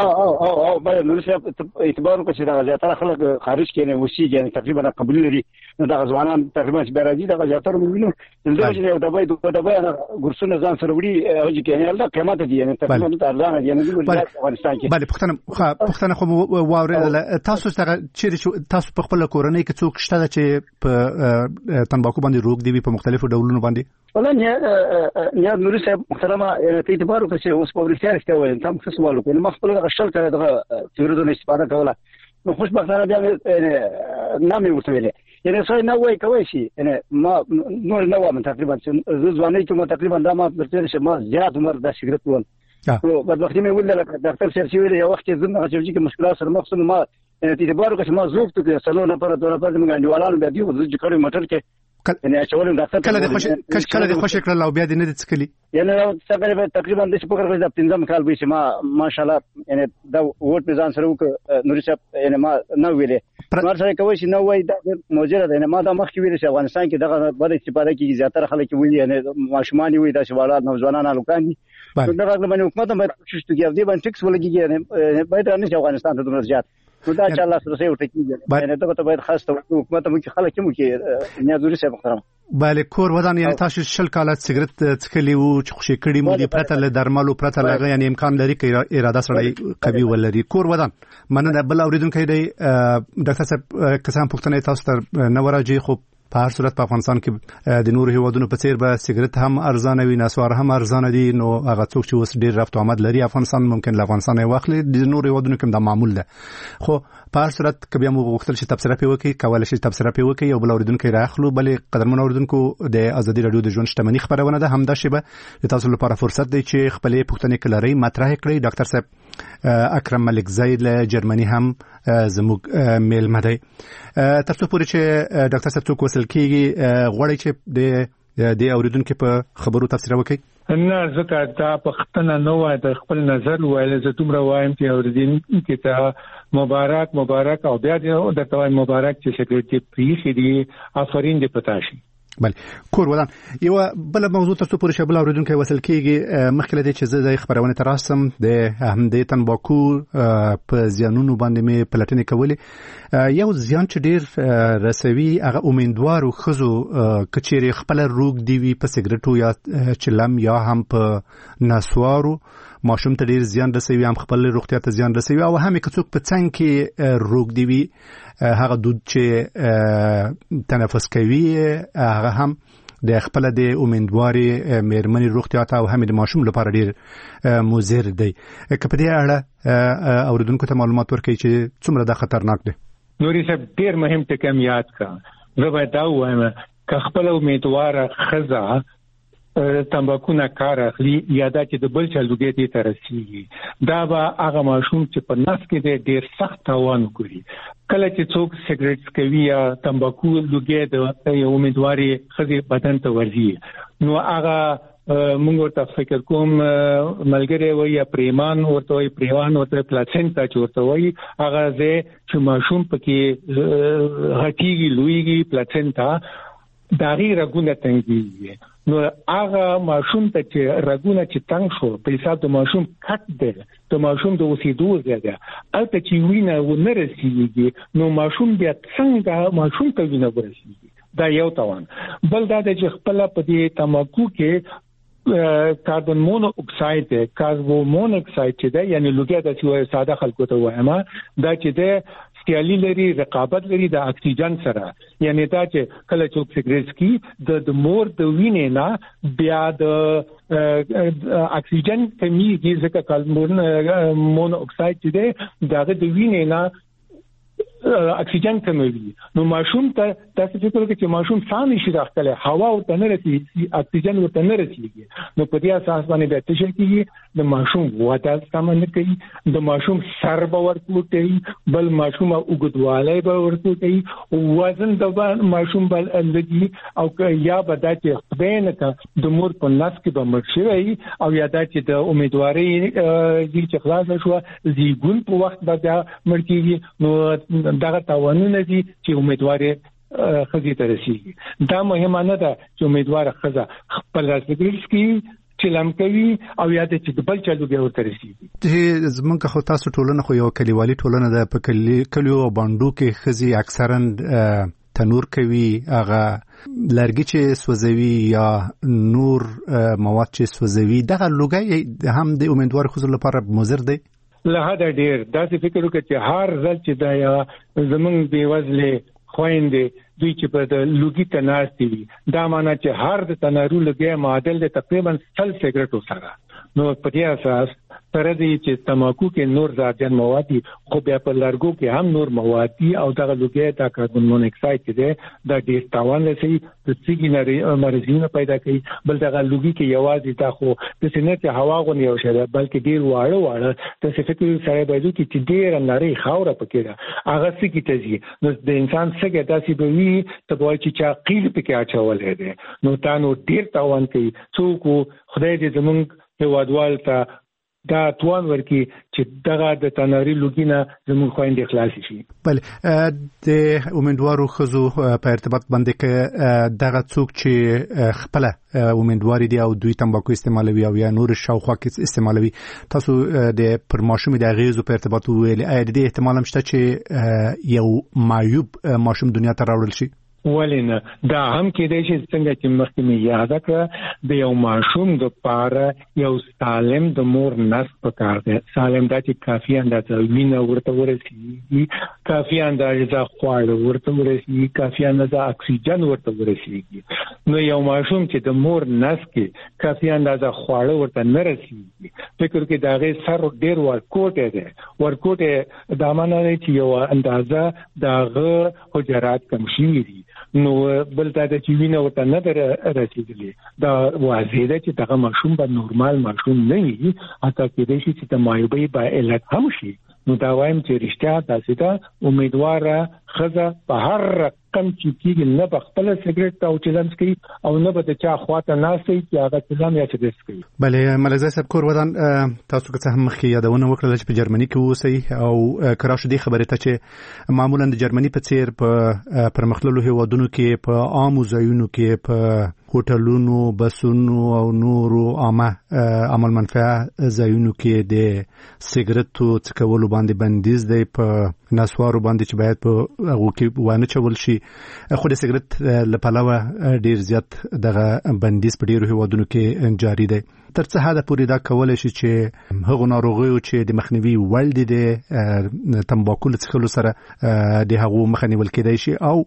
او باید نور صاحب اعتبار وکړي چې دا زیاتره خلک خارج کې نه وسیږي یعنی تقریبا قبول لري نو دا ځوانان تقریبا چې راځي دا زیاتره وینو دغه چې یو دبي ګورسونه ځان سره وړي او چې نه الله قیمت دي یعنی تقریبا ارزانه دي نه د افغانستان کې. بله پښتنه خو واورې تاسو چې تاسو په خپل کورنۍ کې څوک شته چې په تنباکو باندې روغ دی په مختلفو ډولونو باندې؟ والله یا نوري صاحب محترمه په اعتبار وکړئ چې اوس په ورثه کې وایي تم څه سوال وکړي ما خپل غشل کړه دغه تیورونو استفاده کوله نو خوشبختانه بیا نامې ورته ویلې یعنی څه نه وایي کوي شي یعنی ما نور نه وایم تقریبا ځواني چې ما تقریبا دا ما پرته چې ما زیات عمر د سیګریټ ول نو بدبختي مې ویل لکه ډاکټر سره ویل یو وخت زما چې مشکلات سره مخ ما اعتبار وکړ چې ما زوب ته سلو نه پر دوه پر موږ انډیوالانو بیا دیو چې کړي موټر کې کله د خوش کړل او بیا د نه د څکلي یعنی تقریبا د شپږ ورځې د 15 کال به چې ما ماشاءالله یعنی دا ووټ میزان سره وک نوري صاحب یعنی ما نو ویلې مر سره کوي چې نو وای دا موجوده ده یعنی ما دا مخکې ویل چې افغانستان کې دغه بل استفاده کې زیاتره خلک ویلي یعنی ماشومان وي دا شوالات نوځوانان الکان دي دا راغله باندې حکومت هم کوشش کوي دی باندې ټیکس ولګي یعنی باید نه چې افغانستان ته دومره زیات نو دا چې الله سره ورته کیږي یعنی ته باید خاص حکومت هم کې خلک هم کې نیازوري صاحب محترم بله کور ودان یعنی تاسو شل کاله سیګریټ څکلی وو چې خوشی کړی مو دی پرته له درملو پرته لغه یعنی امکان لري چې اراده سره قوي ولري کور ودان مننه بل اوریدونکو دی ډاکټر صاحب کسان پښتنه تاسو ته نو راځي خو په هر صورت په افغانستان کې د نورو هیوادونو په څیر به سیګریټ هم ارزانه وي نسوار هم ارزانه دي نو هغه څوک چې اوس ډیر رفت آمد لري افغانستان ممکن له افغانستان واخلي د نورو هیوادونو کې دا معمول ده خو په هر صورت کبه مو غوښتل چې تبصره پی وکي کولای شي تبصره پی وکي او بل اوریدونکو راخلو بلې قدرمن اوریدونکو د ازادي رادیو د ژوند شتمنۍ خبرونه ده همدا شی به تاسو لپاره فرصت دی چې خپلې پوښتنې کلري مطرح کړئ ډاکټر صاحب اکرم ملک زید له جرمني هم زموږ میل مده تاسو پورې چې ډاکټر صاحب څوک وصل کیږي غوړی چې د اوریدونکو په خبرو تفسیر وکړي نه زکه دا پښتنه نو وای د خپل نظر وایل زه دومره وایم چې اوریدونکو ته مبارک او بیا د توای مبارک چې سیګریټ پریخي دي افرین دي پتاشي بله کور ودان یو بل موضوع تاسو پورې شبل اوریدونکو وصل کیږي مخکله د چې زه د خبرونه تراسم د همدې تنباکو په زیانونو باندې مې پلټنې کولې یو زیان چې ډیر رسوي هغه امیدوارو خزو کچېری خپل روغ دی وی په سیګریټو یا چلم یا هم په نسوارو ماشوم ته ډیر زیان رسوي هم خپل روغتیا ته زیان رسوي او هم کڅوک په څنګ کې روغ دی وی هغه دود چې تنفس کوي هغه هم د خپل د امیدواري مېرمنې روغتیا ته او هم د ماشوم لپاره ډیر مضر دی که په دې اړه اوریدونکو ته معلومات ورکړي چې څومره دا خطرناک دی نوري صاحب ډیر مهم ټکی یاد کړه زه به دا وایم که خپل امیدوار خزه تمباکو نه کار اخلي یا دا چې د بل چا لوګي ته رسیږي دا به هغه ماشوم چې په نس کې ډېر سخت تاوان کوي کله چې څوک سیګریټ کوي یا تمباکو لوګي د امیدواري خزي بدن ته ورځي نو هغه موږ ورته فکر کوم ملګری وي یا پریمان ورته وي پریوان ورته پلاسنټا چې ورته وي هغه چې ماشوم پکې هټيږي لویږي پلاسنټا داغي رګونه تنګي نو هغه ماشوم ته چې رګونه چې تنګ شو په حساب د ماشوم کټ دی د ماشوم د اوسېدو ځای دی البته چې وینه ونه رسیږي نو ماشوم بیا څنګه ماشوم ته وینه ورسیږي دا یو توان بل دا چې خپل په دې تماکو کې کاربن مونو اکساید دی کاربن مونو اکساید چې دی یعنی لوګي د څه ساده خلکو ته وایم دا چې دی سیالي لري رقابت لري د اکسیجن سره یعنی دا چې کله چې سیګریټ کی د مور د وینې نه بیا د اکسیجن کمیږي ځکه کاربن مونو اکساید چې دی داغه د وینې نه اکسیجن کموي نو ماشوم ته تاسو فکر وکړئ چې ماشوم سامي شي راځي هوا او تنه رسي اکسیجن ورته نه رسیږي نو په دې اساس باندې به تشل کیږي د ماشوم وته سامان کوي د ماشوم سر به ورکوټي بل ماشوم وګدواله به ورکوټي او وزن د ماشوم بل لګي او یا بدا چې بینه د مور په نس کې به مرشي او یا دا چې د امیدواري چې خلاص شو زیګون په وخت به مرکیږي نو دغه تاوانونه دي چې امیدواري خزي ته رسیږي دا مهمه نه ده چې امیدوار خزه خپل رسیدل کی چلم کوي او یا د چې بل چلو به ورته رسیږي زمونږ خو تاسو ټولنه خو یو کلیوالي ټولنه ده په کلیو او باندو کې خزي اکثرا تنور کوي هغه لرګي چې سوځوي یا نور مواد چې سوځوي دغه لوګي هم د امیدوار خزر لپاره مضر دی له هدا ډیر داسې فکر وکړي چې هر ځل چې دا یا زمونږ دی وزله خويندې دوی چې په لوګي تناستي دا معنی چې هر د تنارو لګي معادل د تقریبا 100 سیګریټو سره نو په دې اساس تر دې چې تماکو کې نور زهرجن مواد دي خو بیا په لارګو کې هم نور مواد دي او دا لوګي دا کاربن مونوکساید دی دا ډیر تاوان لري د سیګینری مرزونه پیدا کوي بل دا لوګي کې یوازې دا خو د سینې ته هوا غونې او شره بلکې ډیر واړه د فکر سره باید چې ډیر نری خاوره پکې ده هغه سګی تزي نو د انسان څنګه داسې به وي ته وایي چې چا قیل پکې اچولې ده نو تاسو ډیر تاوان کوي څوک خدای دې زمونږ هوادوال ته دا توان ورکی چې دغه د تناري لوګینا زموږ خويندې خلاص شي. بله د امیدوارو خزو په ارتباط باندې کې دغه څوک چې خپل امیدواري دي او دوی تمباکو استعمالوي او یا نور شاوخوا کې استعمالوي تاسو د پرماشوم د غیزو په ارتباط ویل اې د احتمال هم شته چې یو معیوب ماشوم دنیا ته راوړل شي ولینه دا هم کېدای شي څنګه چې مخکې مې یاد کړ د یو ماشوم د پاره یو سالم د مور نس پکار دی سالم دا چې کافي اندازه وینه ورته ورسیږي کافي اندازه خواړه ورته ورسیږي کافي اندازه اکسیجن ورته ورسیږي نو یو ماشوم چې د مور نس کې کافي اندازه خواړه ورته نه رسیږي فکر کې داغه سر ډیر ورکوټه دی ورکوټه دا معنی چې یو اندازه داغه حجرات کم شي دي نو بل دا چې وینه ورته نه رسیدلی دا واضح ده چې دغه ماشوم به نورمال ماشوم نه وي حتی کېدای شي چې د معیوبۍ با علت هم شي نو دا وایم چې رښتیا تاسو ته امیدواره خزه په هر رقم چې کېږي نه په خپل سیګریټ او چلنس کوي او نه به د چا خواته ناسي چې هغه چلم یا چلنس کوي. بله ملزه صاحب کور ودان تاسو که څه هم مخکې یادونه وکړه چې په جرمني کې اوسئ او کراش دې خبره ته چې معمولا د جرمني په څیر په پرمختللو هیوادونو کې په عامو ځایونو کې په هوټلونو بسونو او نورو عمل منفعه ځایونو کې د سیګریټو څکولو باندې بندیز دی په نسوارو باندې چې باید په هغه کې وانه چول شي خو د سیګریټ لپاره ډیر زیات دغه بندیز په ډیرو هیوادونو کې جاری دی تر څه حد پورې دا کولای شي چې هغه ناروغیو چې د مخنیوي وړ دي د تمباکو څخه سره د هغو مخنیول کېدای شي او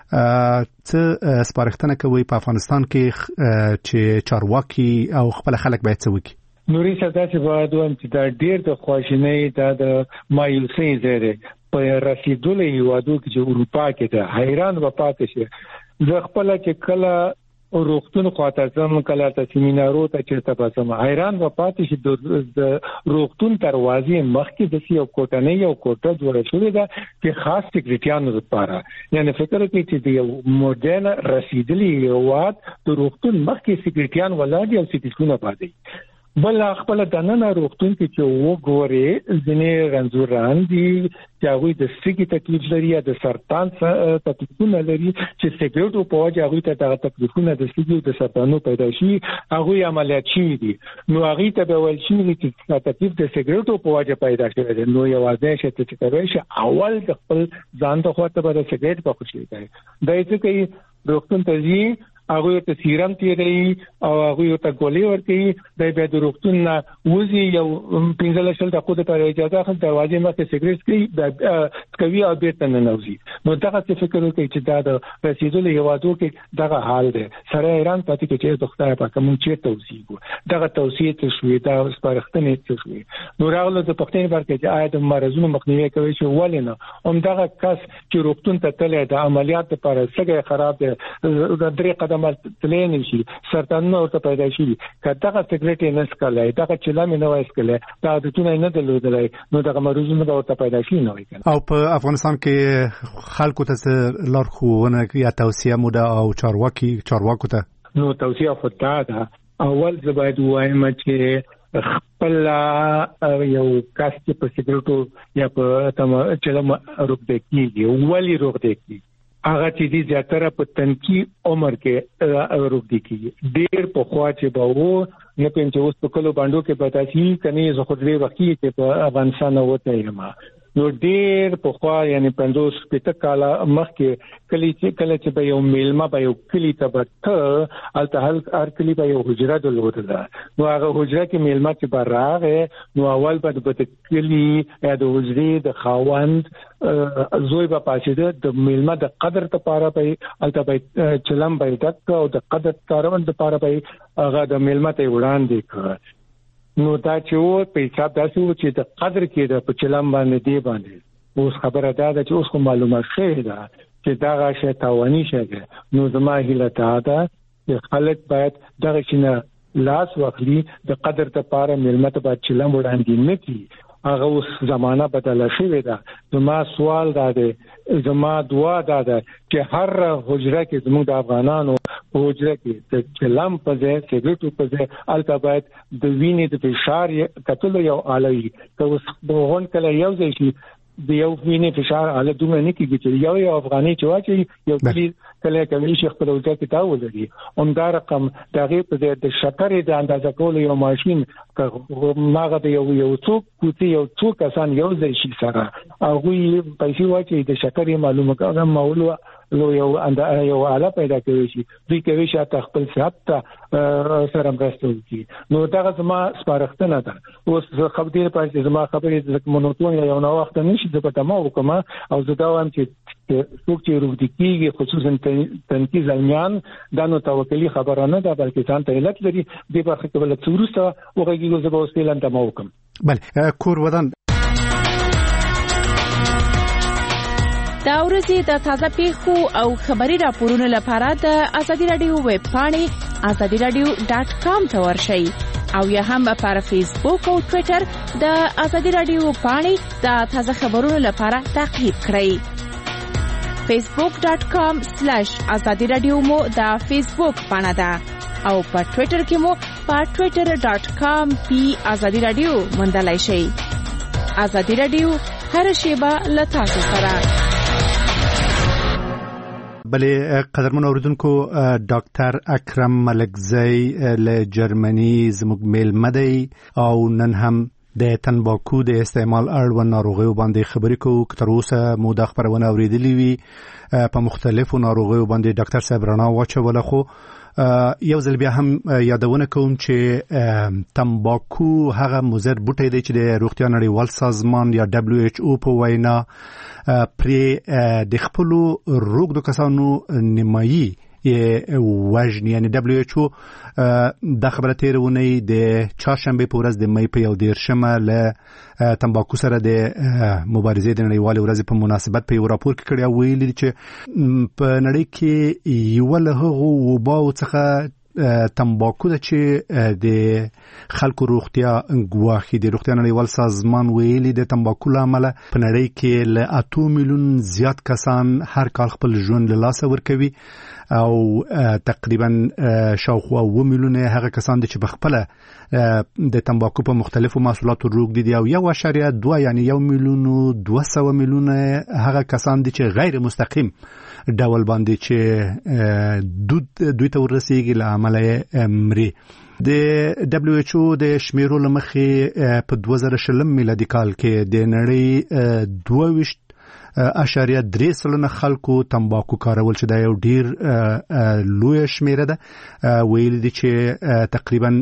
څه سپارښتنه کوي په افغانستان کې چې چارواکي او خپل خلک باید څه وکړي نوري ساده چې باید وم چې دا ډیر د خواشینۍ د مایوسۍ زیره په رسیدلو هیوادو کې چې اروپا کې ده حیران و پاتې شي زه خپل چې کله روغتون خواته زم کله ته سیمینارو ته چیرته پاتم حیران و پاتې شي د روغتون دروازې مخکې د یو کوټه یو کوټه جوړه شوې ده چې خاص سیکریټیانو لپاره یعنی فکر کوي چې د یو ماډل رسیدلی هیواد د روغتون مخکې سیکریټیان ولاړ او سیټیشنونه پاتې بل خپل دننه روغتون کې چې وګوري ځنې رنځوران دي چې هغه د سګي تکلیف لري یا د سرطان تکلیفونه لري چې سیګریټو په وجه هغه ته د تکلیفونه د سګي او د سرطانو پیدا شي هغه عملیات شي دي نو هغه ته به ول شي چې تکلیف د سیګریټو په وجه پیدا شي نو یوازې شته چې کوي چې اول د خپل ځان ته خواته به سیګریټ په خوشي کوي دا چې کوي روغتون ته ځي هغه ته سیرم تیری او هغه ته ګولې ورکړي د بیا د روغتون نه وځي یو 15 شل دقیقې ته اجازه خل دروازې مخه سیګریټ کوي او بیرته نه نوځي نو دا څه فکر وکړي چې دا د رسیدلو هیوادو کې دغه حال دی سره ایران پاتې کې چې د خدای په کوم چې توصیه دغه توصیه ته شوې دا سپارښتنه ته شوې نو راغله د پښتنې برکه چې آیا د مرزونو مخنیوي کوي چې ولنه هم دغه کس چې روغتون ته تللی د عملیات لپاره سګي خراب دی د درې قدم تلین شي سرطان نو ته پیدا شي کله سیګریټ نه سکلای دا چې لامه نه وایسکله دا د تونه نه دلودلای نو دا مرزونه ته پیدا شي نه وایي او په افغانستان کې خلکو ته لارښوونه یا توصیه موده او چارواکو ته نو توصیه خدای دا اول زباید وایم چې خپل یو کاست په سیګریټو یا په تم چلم روغ دی کیږي ولی روغ دی کیږي هغه چې دي زیاتره په تنکی عمر کې روغ دي کیږي ډیر په خوا چې به وو نه پېم چې اوس په کلو باندې کې پتا شي کني زه خو دې وختي چې په افغانستان وته یم نو ډیر په خوا یعنی 50 کال مخکې کلی چې به یو میلمه به یو کلی ته بته التهل هر کلی به یو حجره درلوده نو هغه حجره کې میلمه چې براغه نو اول به د کلی یا د حجرې د خاوند زوی به پاتې د میلمه د قدر لپاره به الته به چلم به دک او د قدر کاروند لپاره به هغه د میلمه ته وړاندې کړ نو دا چې و په حساب داسې و چې د قدر کې د پچلم باندې دی باندې اوس خبره دا ده چې اوس خو معلومه شوه ده چې دا غاښه تاواني شګه نو زما هیله ده چې خلک باید دغه شنه لاس واخلي د قدر ته پاره ملمت باید چلم وړاندې نه کی هغه اوس زمانہ بدله شوې ده زما سوال دا ده زما دعا دا ده چې هر حجره کې زموږ د افغانانو حجره کې د چلم په ځای سیګریټو په ځای الته باید د وینې د فشار کتل یو آله وي که اوس بهون کله یو ځای شي د یو وینې فشار آله دومره نه کېږي چې یو افغاني چې واچي یو کله کوي چې خپل وځه کې تا ولري همدا رقم دغه په د شکرې د اندازه کولو یو ماشين ماغه د یو څوک کوتي یو څوک کسان یو ځای شي سره هغه پیسې واچي د شکرې معلومه کوم مولو یو آله پیدا کوي شي دوی کوي چې خپل صحت ته سره مرسته کوي نو دا زما سپارښتنه ده اوس خبرې پاتې زما خبرې د مونوتون یو نو وخت نشي د پټما وکما او زه دا وایم چې څوک چې روغ دي کیږي خصوصا تنکیز المیان دا نو توکلی خبره نه ده بلکې ځان ته علت لري د برخه کې بل څورسته وګړي زه به اوس اعلان ته موکم بله کور ودان دا ورځې د تازه پیښو او خبري راپورونو لپاره د ازادي رادیو ویب پاڼې azadiradio.com ته ورشئ او یا هم په فیسبوک او ټوئیټر د ازادي رادیو پاڼې د تازه خبرونو لپاره تعقیب کړئ facebook.com/azadiradio مو د فیسبوک پاڼه ده او په ټوئیټر کې مو په twitter.com/azadiradio موندلای شئ ازادي رادیو هر شیبه له تاسو سره بله قدرمن اوریدونکو ډاکټر اکرم ملکزی له جرمني زموږ میلمه دی او نن هم د تنباکو د استعمال اړوند ناروغیو باندې خبرې کوو که تر اوسه مو دا خبرونه اورېدلې وي په مختلفو ناروغیو باندې ډاکټر صاحب رڼا واچوله خو یو ځل بیا هم یادونه کوم چې تنباکو هغه مضر بوټی دی چې د روغتیا نړیوال سازمان یا WHO په وینا پرې د خپلو روغدو کسانو نیمایي وژني یعنی WHO دا خبره تیرونی د چهارشنبه په ورځ د مې په 11مه له تنباکو سره د مبارزې د نړیوالې ورځې په مناسبت په یو راپور کې کړی ویلي چې په نړۍ کې یو له هغو وباو څخه تنباکو د چې د خلکو روغتیا ګواخي د روغتیا نړیوال سازمان ویلي د تنباکو له امله په نړۍ کې له 8 میلیون زیات کسان هر کال خپل ژوند له لاسه ورکوي او تقریبا شاوخوا 2 میلیون هغه کسان چې په خپل د تنباکو په مختلفو محصولاتو روغ دي او 1.2 یعنی 1 میلیون 200 میلیون هغه کسان دي چې غیر مستقیم ډول باندې چې دوی ته ورسیږي له عمله مري د WHO د شمیرو لمخې په 2020 میلادي کال کې د نړۍ 22.3 خلکو تنباکو کارول چې دا یو ډیر لوی شمیره ده ویل دي چې تقریبا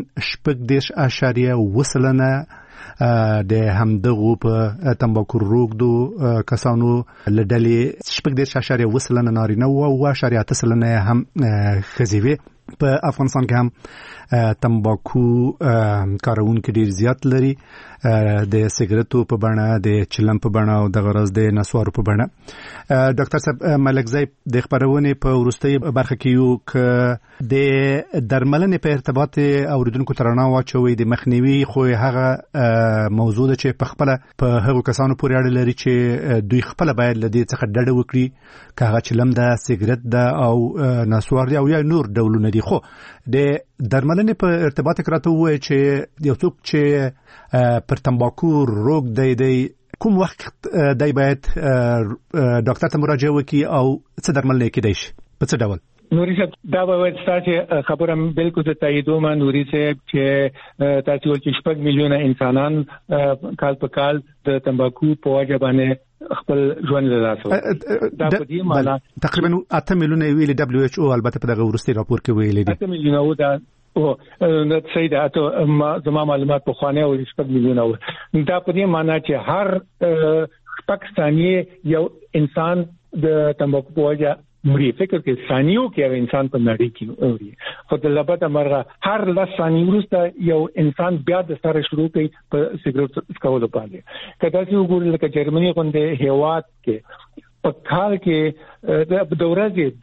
10.8 د همدغه په تنباکو روغدو کسانو لډلې 10.8 نارینه او 8.8 هم خزیوي په افغانستان کې هم تنباکو کارونکو ډیر زیات لري د سیګریټو په بڼه د چلم په بڼه او د غرض د نسوارو په بڼه ډاکټر صاحب ملکزی د خبرونه په ورستۍ برخه کې یو ک د درملنې په ارتباط اوریدونکو ترانه واچوي د مخنیوي خو هغه موضوع ده چې په خپل په هغو کسانو پورې اړه لري چې دوی خپل باید لدې څخه ډډه وکړي کاغه چلم ده سیګریټ ده او نسوار دی او یا نور ډولونه دي خو د درملنې په ارتباط کراته وای چې یو څوک چې پر تنباکو روغ دی کوم وخت دای باید ډاکټر ته مراجعه وکړي او څه درملنه کیدای شي په څه ډول نوري صاحب دا به تاسو خبره بالکل ته تاییدوم نوري صاحب چې تاسو ول 6 میلیونه انسانان کال په کال د تمباکو په وجه باندې خپل ژوند له لاسه دا په دې معنی تقریبا 8 میلیونه ویلي WHO البته په دغه ورستي راپور کې ویلي دي 8 میلیونه دا نو سیدا ته زما معلومات په خوانه او 6 میلیونه دا په دې معنی چې هر پاکستانی یو انسان د تمباکو په وجه مړي فکر کې ثانیو کې انسان په نړۍ کې اوري خو د لبته مرغه هر لس ثانیې وروسته یو انسان بیا د سره شروع کوي په سیګریټ څکولو باندې کله چې وګورئ لکه جرمني غونډه هیواد کې په کال کې د ورځې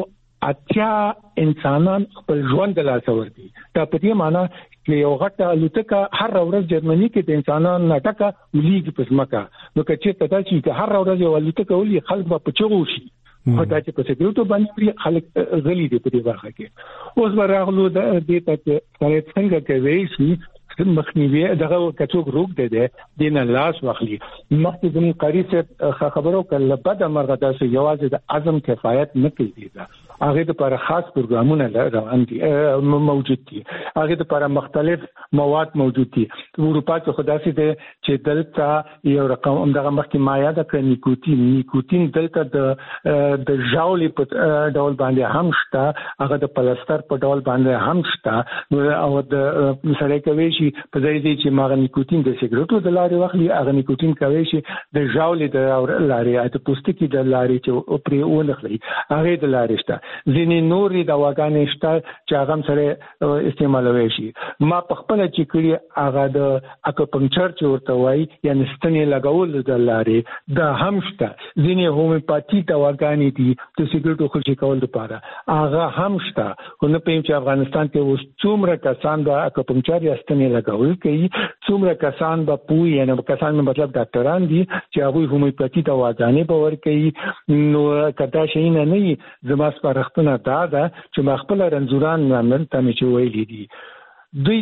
380 انسانان خپل ژوند له لاسه ورکړي دا په دې معنی چې یو غټه الوتکه هر ورځ جرمني کې د انسانانو نټکه ولېږي په ځمکه نو کچې ته دا چې هر ورځ یو الوتکه ولې خلک په چغو شي خو دا چې په سیګریټو باندې خلک غلي دي په دې برخه کې اوس ورغلو د دې ته څنګه کوي چې مخنیوي دغه کڅوګ روک دی دین لاس واخلي مخکې د قاری څخه خبرو کله بعد مرغه داسې یوازې د عزم کفایت نه کوي دا هغه د لپاره خاص پروګرامونه روان دي موجود دي هغه د لپاره مختلف مواد موجود دي اروپا کې خداسي دي چې دلته یو رقم دغه مخکې مایا د نیکوتین دلته د ژاولې په ډول باندې هم شته هغه د پلاستر په ډول باندې هم شته او د سره کوي شي په ځای دی چې ماغه نیکوتین د سیګریټو د لارې واخلي هغه نیکوتین کوي شي د ژاولې د لارې د پوستکي د لارې چې پرې ونخلي هغه د لارې شته ځینې نورې دواګانې شته چې هغه سره استعمالوي شي ما په خپل چې کړی هغه د اکوپنکچر چې ورته وایي یعنی ستنې لګول د لارې د هم شته ځینې هومیوپاثي دواګانې دي د سیګریټو خوشي کول لپاره هغه هم شته خو نه پېم چې افغانستان کې اوس څومره کسان د اکوپنکچر یا ستنې لګول کوي څومره کسان به پوي یعنی کسان مطلب ډاکټران دي چې هغه هومیوپاثي دواګانې به ورکوي نو کدا شي نه زما سپاره دا دا چې مخبل رنزوران نن ته چې ویلي دي دوی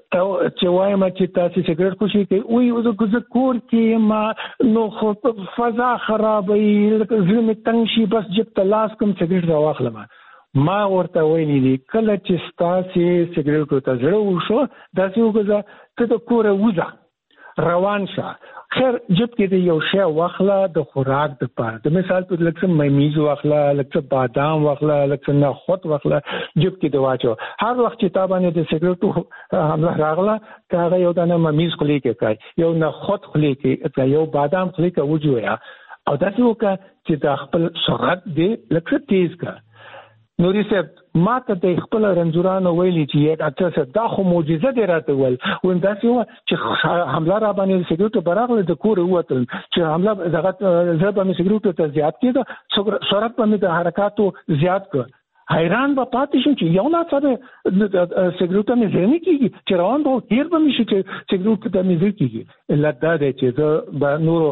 چې وایم چې تاسو سیګریټ خوشي کوي وي او د کور کې ما نو خو فضا خرابوي لکه زمي تنګ شي بس جب تلاش کوم سیګریټ راوخلم ما ورته ویلي دي کله چې تاسو سیګریټ ته زړه وشو داسې وګزه ته د کور وځه روان شه خیر جب کې د یو شی واخله د خوراک د پاره د مثال په لکه میمیز واخله لکه بادام واخله لکه نه خود واخله جب کې د واچو هر وخت چې تابانه د سیګریټو حمله راغله کاغه یو دانه میمیز خلی کې کوي یو نه خود خلی کې یو بادام خلی کې وجویا او داسې وکړه چې د خپل سرعت دې لکه تیز کا نوري صاحب ما ته د خپل رنزورانو ویلي چې ډاکټر صاحب دا خو معجزه دی راته ول ونداسي و چې حمله را باندې سیګریټو براغله د کور ووتل چې حمله دغه زړه باندې سیګریټو ته زیات کېده سرعت باندې د حرکاتو زیات کړ حیران به پاتې شو چې یو نه سره سیګریټو مې ځنی کیږي چې روان به تیر به مشي چې سیګریټو ته مې ځل کیږي الا دا دی چې زه نورو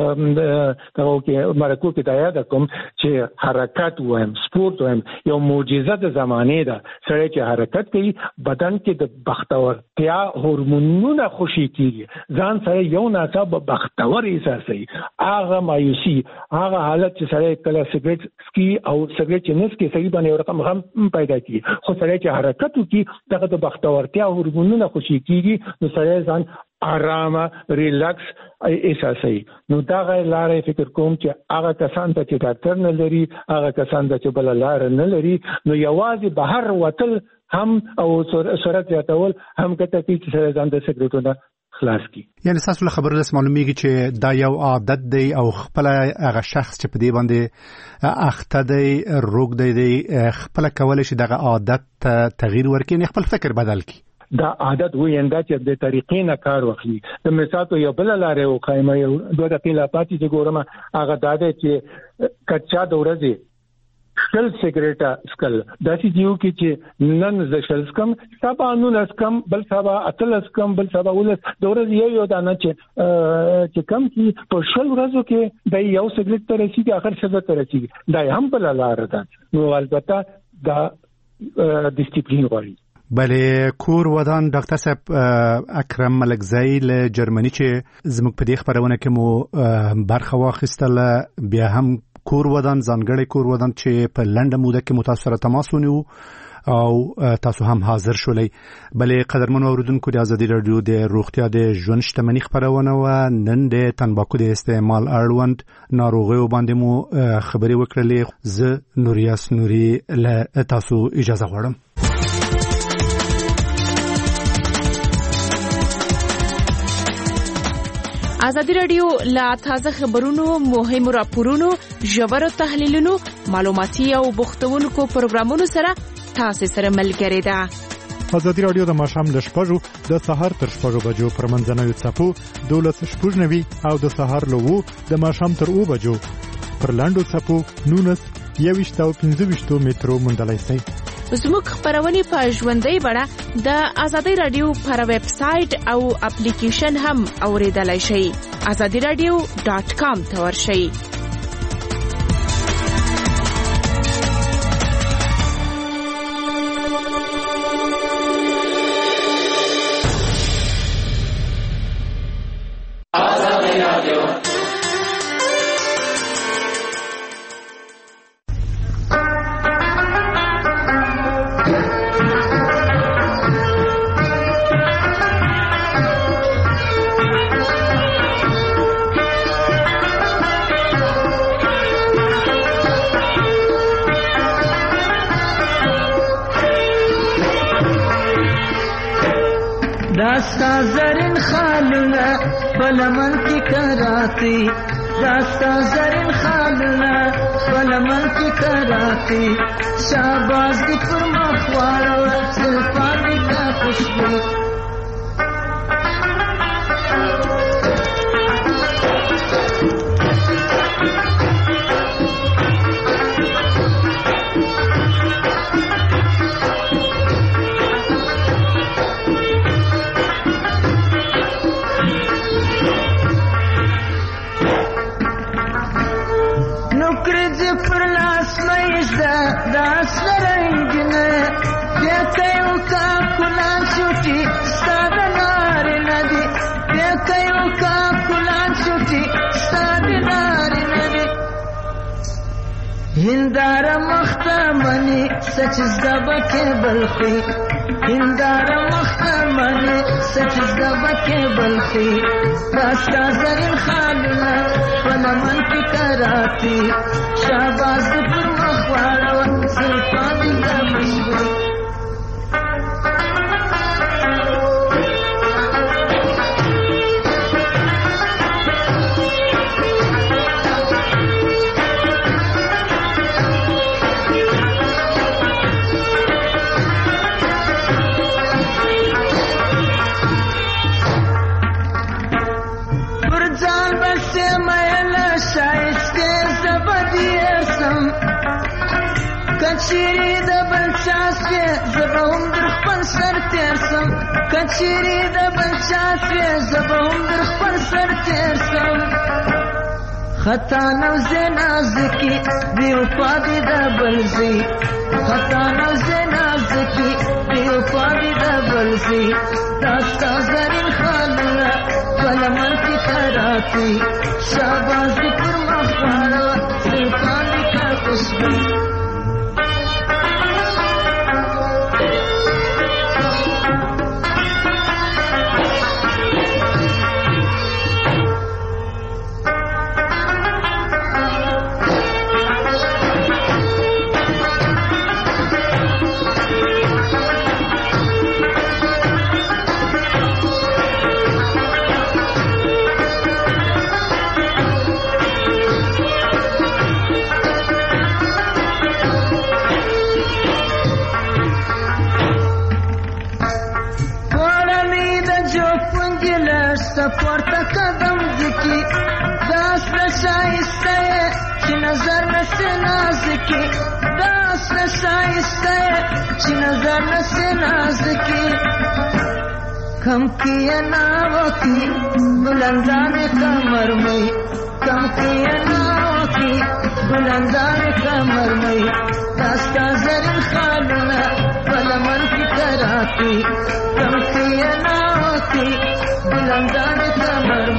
دغه کې مرکو کې دا یاد کوم چې حرکت وایم سپورت وایم یو معجزه د زمانه ده سره چې حرکت کوي بدن کې د بختورتیا هورمونونه خوشي کیږي ځان سره یو ناڅاپ بختور احساسي هغه مایوسي هغه حالت چې سره کله سیګریټ سکي او سیګریټ نس کې صحیح باندې رقم هم پیدا کی خو سره چې حرکت وکي دغه د بختورتیا هورمونونه خوشي کیږي نو سره ځان آرامه ریلکس احساسي نو دا غیر لارې فکر کوم چې هغه کسان ته چې ډاکټر نه لري هغه کسان ته چې بل لار نه لري نو یوازې بهر وتل هم او سرعت زیاتول هم کته چې سره ځان د سیګریټونو خلاص کی یعنی تاسو له خبرو رس معلومیږي چې دا یو عادت دی او خپل هغه شخص چې په دې باندې اخته دی روغ دی خپل کول شي دغه عادت تغییر ورکړي خپل فکر بدل کی دا عادت ویندا چې د طریقې نه کار واخلي د مثال یو بل لارې او قائمه یو دوه دقیقې پاتې چې ګورم هغه دا دی چې کچا د ورځې شل سیګریټه سکل داسې دیو کې چې نن ز شل سکم سبا نو لسکم بل سبا اتل سکم بل سبا ولس د ورځې یو دانه چې کم کې په شل ورځو کې د یو سیګریټ ته رسیدي اخر څه ته رسیدي دا هم بل لار ده نو البته دا ډیسپلین غواړي بله کور ودان ډاکټر صاحب اکرم ملکزئی له جرمني چې زموږ په دې خبرونه کې مو برخه واخیستله بیا هم کور ودان ځانګړی کور ودان چې په لنډه موده کې متاسو سره تماس ونیو او تاسو هم حاضر شولئ. بلې قدرمنو اوریدونکو د ازادي رادیو د روغتیا د ژوند شتمنۍ خپرونه و نن د تنباکو د استعمال اړوند ناروغیو باندې مو خبرې وکړلې. زه نوریاس نوري له تاسو اجازه غواړم. ازادي رادیو لا تازه خبرونو، مهمو راپورونو، ژورو تحلیلونو، معلوماتي او بوختونکو پروګرامونو سره تاسو سره ملګری ده. ازادي رادیو د ماښام له 6 د سهار تر 6 بجو پر منځنوي څپو 12:90 او د سهار له 2 د ماښام تر 2 بجو پر لاندو څپو 19 او 15 مترو مونډلای شي. زموږ خبرونه په ژوندۍ بڼه د ازادي رادیو پر ویب سټ او اپلیکیشن هم اوریدلای شئ. azadiradio.com ته ورشئ. داستا زرین خالونه پلمن کی کراتی، داستا زرین خالونه پلمن کی کراتی، شاباز دی پر مخوارو زلفانی کا خوشبو. داس رنگینه بیتیو کا کلان شوٹی ستاد ناری ندی، بیتیو کا کلان شوٹی ستاد ناری ندی. هندار مختمنی سچز دبکه بلخی، هندار مختمنی سچز دبکه بلخی، داستا زرین خالونه پلمن کی کراتی، شاباز دی پر مخوارو زلفانی کا مشبو. پرجان بسے میلا شایسته زبدیسم، کچری د بلچاسه زبهم در خپل سر تیرسم، کچری د بلچاسه زبهم در خپل سر تیرسم. خطا نو زنازکی بیوفا دی د بلزی، خطا نو زنازکی بیوفا دی د بلزی. داستا زرین خالونه پلمن کی کراتی، شاباز دی پر مخوارو زلفانی کا خوشبو. پورته قدم ذکی داس نشایسته چې نظر نسه نازکی، داس نشایسته چې نظر نسه نازکی. کم کیه ناوکی بلندان کمر می، کم کیه ناوکی بلندان کمر می. داستا زرین خالونه پلمن کی کراتی، کم کیه ناوکی بلندان کمر